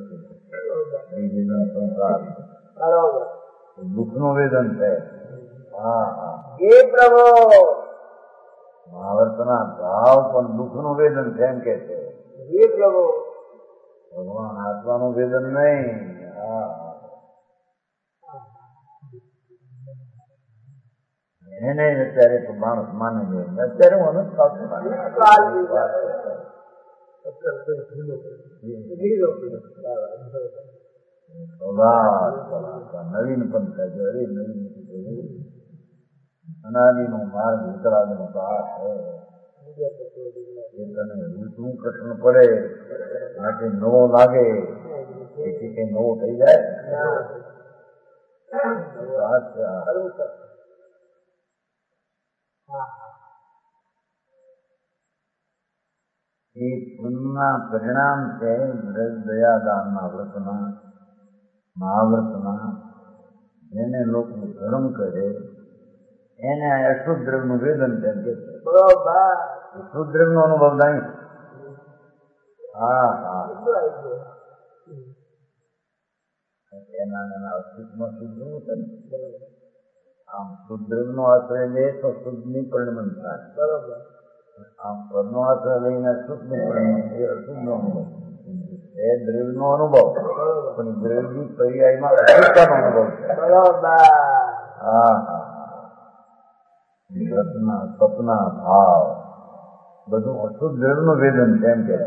C: પરિણમ સંસાર દુઃખનું વેદન છે. હા હા
D: એ પ્રભુ
C: મહાવર્તના ભાવ પણ દુઃખનું વેદન છે એમ કે છે.
D: એ પ્રભુ
C: ભગવાન આત્માનું વેદન નહીં. હા એને અત્યારે તો માણસ માને નહીં. અત્યારે હું અનુભવ નવીન પણ થાય અરે નવીન અનાદિ નો માર્ગ ઉત્તરાદિ નો પાસ છે. ઋતુ કૃષ્ણ પડે માટે નવો લાગે એથી કઈ નવો થઈ જાય. એ પુણ્યના પરિણામ છે દયાદાનના વ્રતના મહાવ્રતના. જેને લોકો ધર્મ કરે એને અશુદ્ધ દ્રવ્યનું વેદન તેમ કે છે. શુદ્ધ દ્રવ્યનો અનુભવ નહીં. હા હા એના એના અસ્તિત્વમાં શુદ્ધ છે ને. આમ શુદ્ધ દ્રવ્યનો આશ્રય લે તો શુદ્ધની પરિણમન થાય. આમ પરનો આશ્રય લઈને શુદ્ધનું પરિણમન એ અશુદ્ધનો અનુભવ. એ દ્રવ્યનો અનુભવ પણ દ્રવ્યની પર્યાયમાં અશુદ્ધતાનો અનુભવ છે. હા હા રત્ના સપના ભાવ બધું અશુદ્ધ દ્રવ્યનું વેદન તેમ કે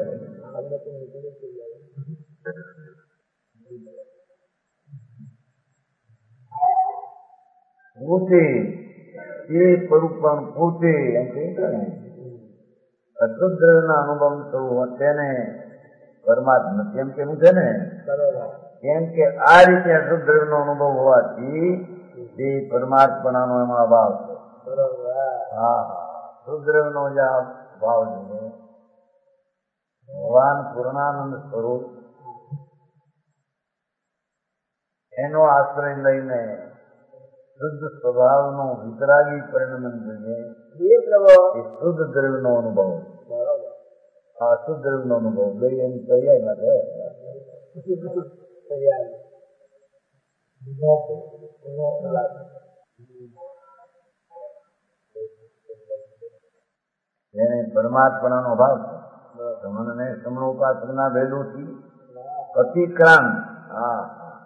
C: પોતે એ સ્વરૂપ પોતે એમ કહી ને અશુદ્ધ દ્રવ્યના અનુભવ થવું તેને પરમાત્મા કેમ કેવું છે ને. કેમ કે આ રીતે અશુદ્ધ દ્રવ્યનો અનુભવ હોવાથી તે પરમાત્માનો એમાં અભાવ છે. હા શુદ્ધ દ્રવ્યનો જે ભાવ છે ભગવાન પૂર્ણાનંદ સ્વરૂપ એનો આશ્રય લઈને શુદ્ધ સ્વભાવનું વિતરાગી પરિણમન જોઈએ એ શુદ્ધ દ્રવ્યનો અનુભવ. આ શુદ્ધ દ્રવ્યનો અનુભવ બે એની પર્યાયમાં છે. એને પરમાત્માનો ભાવ છે. મને સમણોપાસના ભેદોથી અતિક્રાંત. હા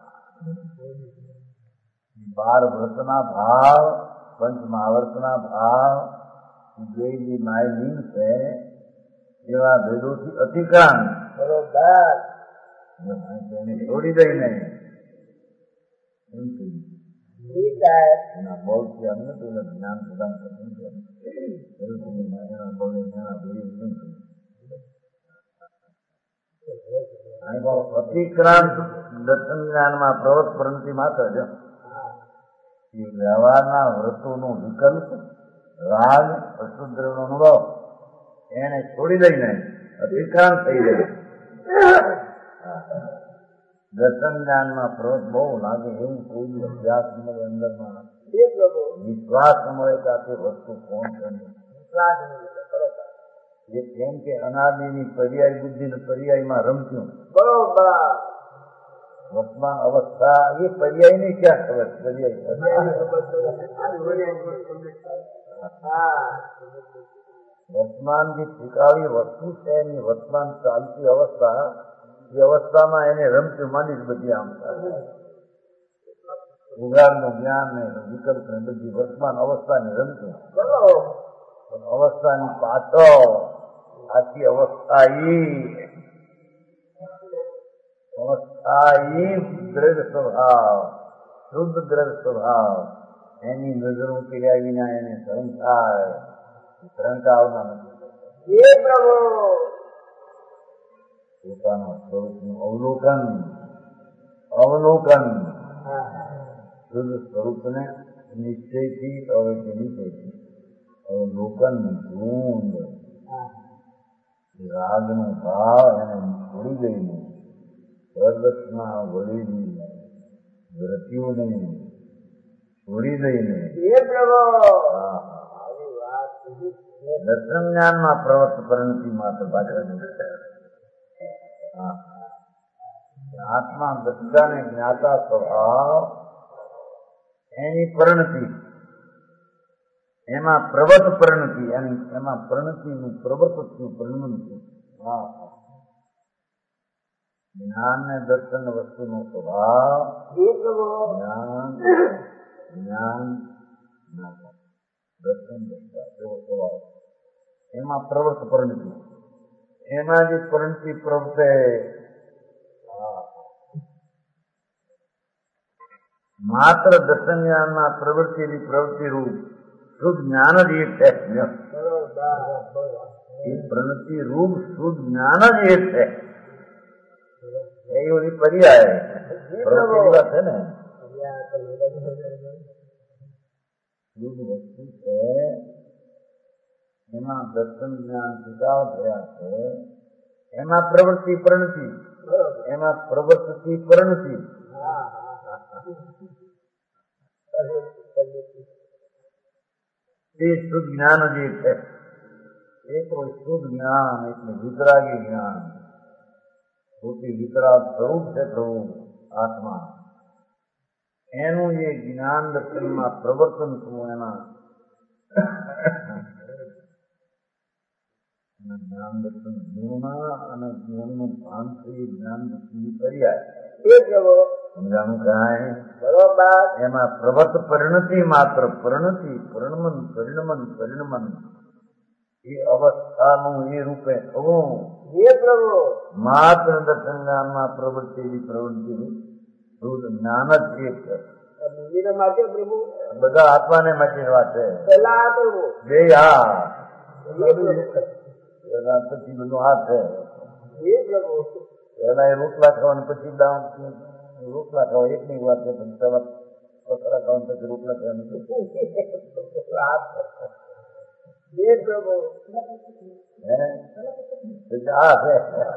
C: બાર વ્રતના ભાવ પંચ મહાવર્તના ભાવ જે જે માયલીન છે એવા ભેદોથી અતિક્રાંત બરોબર એને છોડી દઈ નહીં એમ એના બૌદ્ધથી અમને પેલા જ્ઞાન પ્રદાન કરતું અતિક્રાંત દર્શન જ્ઞાનમાં પ્રવત પરંતિ માત્ર છે. એ વ્યવહારના વ્રતોનો વિકલ્પ રાગ અશુદ્ધ દ્રવ્યનો અનુભવ એને છોડી દઈ નહીં અતિક્રાંત થઈ જાય. દર્શન જ્ઞાનમાં પ્રવત બહુ લાગે એવું કોઈ અભ્યાસ મળે અંદરમાં વિશ્વાસ મળે કે આ તે વસ્તુ કોણ છે. એ કેમ કે અનાદિની પર્યાય બુદ્ધિ ને પર્યાયમાં રમતું બરોબર વર્તમાન અવસ્થા એ પર્યાય ની ક્યાં ખબર પર્યાય વર્તમાનથી ઠીકાવી વસ્તુ છે એની વર્તમાન ચાલતી અવસ્થા, એ અવસ્થામાં એને રમતું માની જ બધી આમ ઉઘાડનું જ્ઞાન ને વિકલ્પ ને બધી વર્તમાન અવસ્થાની રમતું. અવસ્થાની પાછળ આખી અવસ્થા ઈ અવસ્થા ઈ દ્રઢ સ્વભાવ, શુદ્ધ દ્રઢ સ્વભાવ, એની નજરો કર્યા વિના એને ધર્મ થાય, ધ્રંકા આવના નથી. પોતાના સ્વરૂપનું અવલોકન અવલોકન શુદ્ધ સ્વરૂપને નિશ્ચયથી હવે કે નિશ્ચયથી અવલોકન ગુંદ રાગનો ભાવ એને છોડી દઈને પ્રદક્ષિણા વળેલી વ્રતિઓને છોડી દઈને દર્શન જ્ઞાનમાં પ્રવૃત્ત પરિણતિ માત્ર ભાષા આત્મા દ્રષ્ટાને જ્ઞાતા સ્વભાવ એની પરિણતિ, એમાં પ્રવત પરિણતિ, એમાં પરિણતિનું પ્રવર્તનું પરિણમન છે. હા, જ્ઞાન ને દર્શન વસ્તુનો સ્વભાવ જ્ઞાન જ્ઞાન દર્શન દર્શા એવો સ્વભાવ, એમાં પ્રવર્ત પરિણતિ, એમાં જે પરિણતિ પ્રવર્તે માત્ર દર્શન જ્ઞાનમાં પ્રવૃત્તિની પ્રવૃત્તિ રૂપ શુદ્ધ જ્ઞાન જ એક છે. એ પ્રવૃત્તિ રૂપ શુદ્ધ જ્ઞાન જ એક છે. એ બધી પર્યાય પ્રવૃત્તિ વાત છે ને, શુદ્ધ વસ્તુ છે એમાં દર્શન જ્ઞાન સ્વીકાર થયા છે, એમાં પ્રવૃત્તિ પરિણતિ, એમાં પ્રવૃત્તિ પરિણતિ. એ શુદ્ધ જ્ઞાન જે છે એ તો શુદ્ધ જ્ઞાન એટલે વિતરાગી જ્ઞાન, પોતે વિતરાગ સ્વરૂપ છે પ્રભુ આત્મા, એનું જે જ્ઞાન દર્શનમાં પ્રવર્તન થયું એના જ્ઞાન દર્શન ગુણના અને જ્ઞાનનું ભાન થઈ જ્ઞાન દર્શનની પર્યાય સમજાણું કાંઈ બરોબર. એમાં પ્રવત પરિણતિ માત્ર પરિણતિ પરિણમન પરિણમન પરિણમન એ અવસ્થાનું એ રૂપે થવું માત્ર દર્શન જ્ઞાનમાં પ્રવૃત્તિની પ્રવૃત્તિ શુદ્ધ જ્ઞાન જ એક છે. બધા આત્માને માટે વાત છે. બે હા પછી બધું હાથ છે. પેલા એ રોટલા ખાવાનું પછી દામ રોટલા ખાવા એક ની વાત છે, પણ સવાર પકડા ખાવાનું પછી રોટલા ખાવાનું આ છે.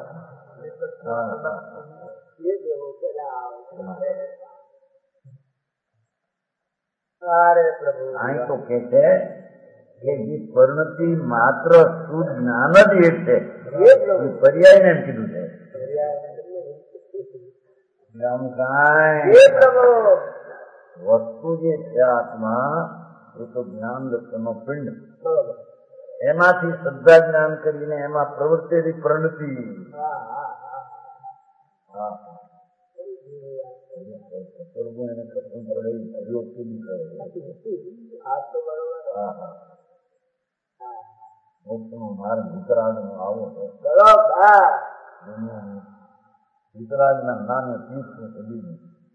C: અહીં તો કે છે કે જે પરિણતિ માત્ર શુદ્ધ જ્ઞાન જ એક છે, એ પર્યાય ને એમ કીધું છે. વસ્તુ જે છે આત્મા એ તો જ્ઞાન દર્શનનો પિંડ, એમાંથી શ્રદ્ધા જ્ઞાન કરીને એમાં પ્રવૃત્તિની પરિણતિ. એને કશું પડે મોક્ષનો માર્ગ વિતરાગનો આવો છે. વિતરાગના નામે તીર્થને કદી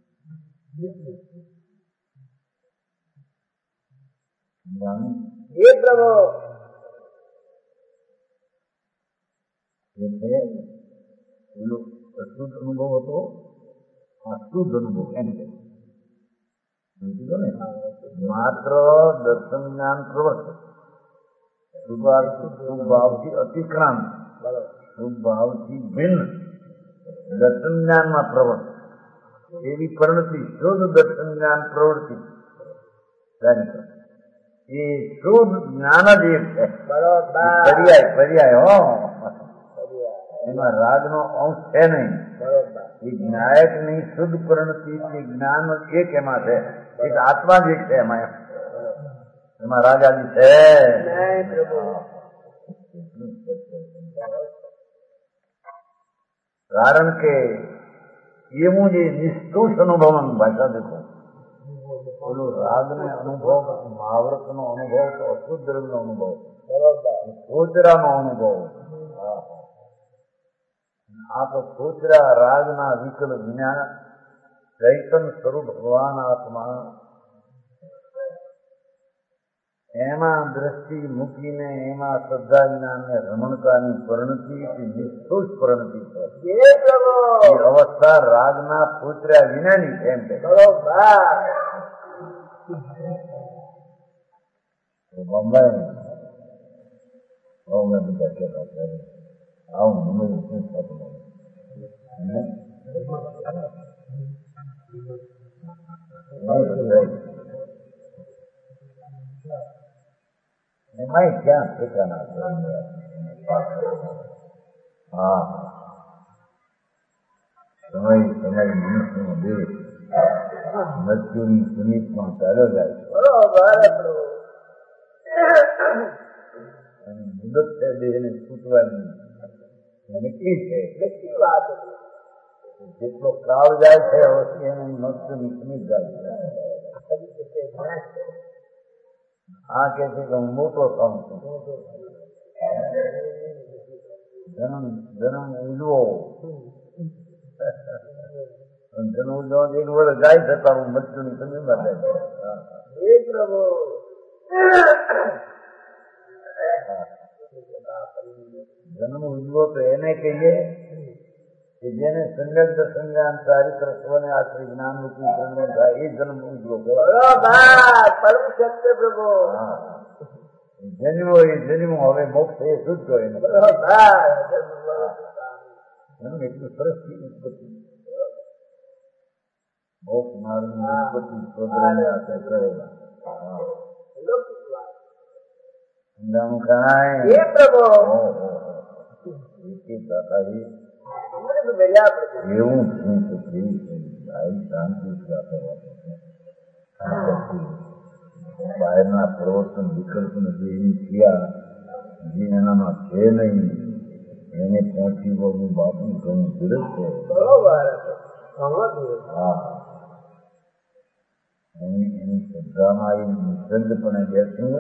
C: એ પ્રભુ અશુદ્ધ અનુભવ હતો, આ શુદ્ધ અનુભવ એમ કે ને માત્ર દર્શન જ્ઞાન પ્રવર્તન શુભ ભાવથી અતિક્રાંત, શુભ ભાવથી ભિન્ન દર્શન જ્ઞાનમાં પ્રવર્તન એવી પરિણતિ શુદ્ધ દર્શન જ્ઞાન પ્રવૃત્તિ એ શુદ્ધ જ્ઞાન જ એક છે. પર્યાય પર્યાય હો, એમાં રાગનો અંશ છે નહીં. એ જ્ઞાયક ની શુદ્ધ પરિણતિ જ્ઞાન એક એમાં છે, એક આત્મા જ એક છે. એમાં એમાં રાગ આદિ છે. એટલું સ્પષ્ટ કારણ કે એવું જે નિષ્ઠુષ અનુભવન ભાષા દેખો પેલું રાગને અનુભવ મહાવ્રત નો અનુભવ તો અશુદ્ધ નો અનુભવ સોચરાનો અનુભવ આ તો સોચરા રાગના વિકલ વિના ચૈતન સ્વરૂપ ભગવાન આત્મા એમાં દ્રષ્ટિ મૂકીને એમાં શ્રદ્ધા જ્ઞાનને રમણતાની પરિણતિ નિષ્ઠુષ પરિણતિ છે એ અવસ્થા રાગના સોચર્યા વિનાની એમ છે બોમ્બે બોમ્બે બધા કહેતા છે આવું મને શું થતું એમાં ક્યાં ઠેકાના છે હા સમય સમય મનુષ્યનો દેશ મૃત્યુની સમીપમાં ચાલ્યો જાય અને મુદત છે દેહને છૂટવાની નક્કી છે નક્કી વાત જેટલો કાળ જાય છે અવશ્ય એને મૃત્યુની સમીપ જાય છે આ કે છે કે હું મોટો થાઉં છું જન્મ જન્મ ઉજવો જન્મ ઉજવો એક વર્ષ જાય છતાં હું મૃત્યુની સમીપમાં જાય જન્મ ઉજવો તો એને કહીએ કે જેને સંગત સંજ્ઞાન ચારિત્ર સ્વને આશ્રી જ્ઞાન રૂપી સંજ્ઞાન થાય એ જન્મ ઉજવો પરમ સત્ય પ્રભુ જન્મો એ જન્મો હવે મોક્ષ એ શુદ્ધ હોય જન્મ એટલું સરસ ઉત્પત્તિ મોક્ષ માર્ગની ઉત્પત્તિ શોધરાને હાથે કરેલા સમજાણું કણાય પ્રભુ એવું શું શાંતિ બહારના પ્રવર્તન વિકલ્પને જે એવી થયા જે એનામાં છે નહીં એને પહોંચી વળવું બાપનું ઘણું વિરત છે હા એની એની શ્રદ્ધામાં એ નિસર્ગપણે બેસવું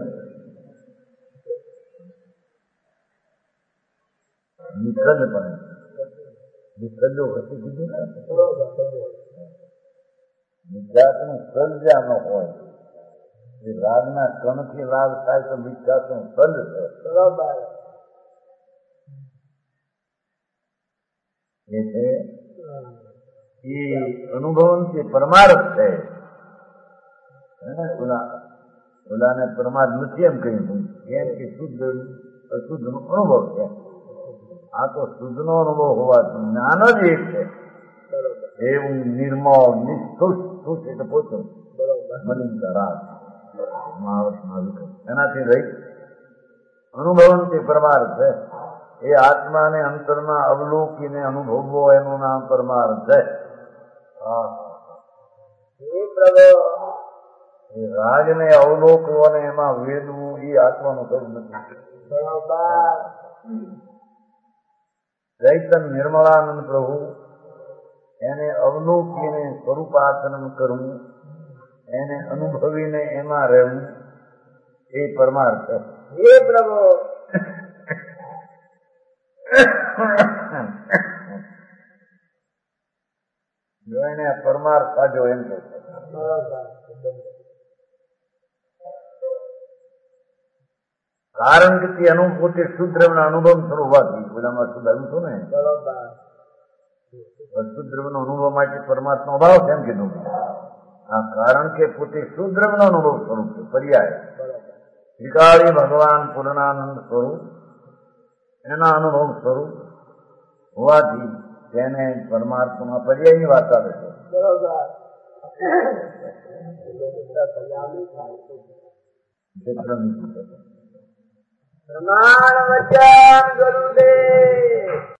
C: નિસર્ગપણે નિસર્ગો વચ્ચે કીધું ને વિદ્યાર્થનું સર્જા ન હોય એ રાગના કણથી લાભ થાય તો વિદ્યાર્થનું સર્જ છે એ છે એ અનુભવન જે પરમાર્થ છે ઓલાને પરમાર્થ નથી એમ કહ્યું કેમ કે શુદ્ધ અશુદ્ધ નો અનુભવ છે આ તો શુદ્ધ નો અનુભવ હોવાથી જ્ઞાન જ એક છે એવું નિર્મળ નિષ્ઠુષ શુષ એટલે પોતું મલિનતા રાગ મહાવતમાં વિકલ્પ એનાથી રહી અનુભવન તે પરમાર્થ છે એ આત્માને અંતરમાં અવલોકીને અનુભવવો એનું નામ પરમાર્થ છે એ રાગને અવલોકવો અને એમાં વેદવું એ આત્માનું કઈ નથી ચૈતન નિર્મળાનંદ પ્રભુ એને અવલોકીને સ્વરૂપાચરણ કરવું એને અનુભવીને એમાં રહેવું એ પરમાર્થ છે એ પ્રભુ જો એને પરમાર્થ સાજો એમ કહે કારણ કે તે અનુભૂતિ શુદ્રવના અનુભવ સ્વરૂપ હોવાથી બધામાં શુદ્ધ આવ્યું છું ને શુદ્રવનો અનુભવ માટે પરમાત્મા અભાવ કેમ કીધું આ કારણ કે પોતે શુદ્રવનો અનુભવ સ્વરૂપ છે પર્યાય ત્રિકાળી ભગવાન પૂર્ણાનંદ સ્વરૂપ એના અનુભવ સ્વરૂપ હોવાથી તેને પરમાત્મા પર્યાયની વાત આવે છે પ્રમાણ વચન ગુરુદેવ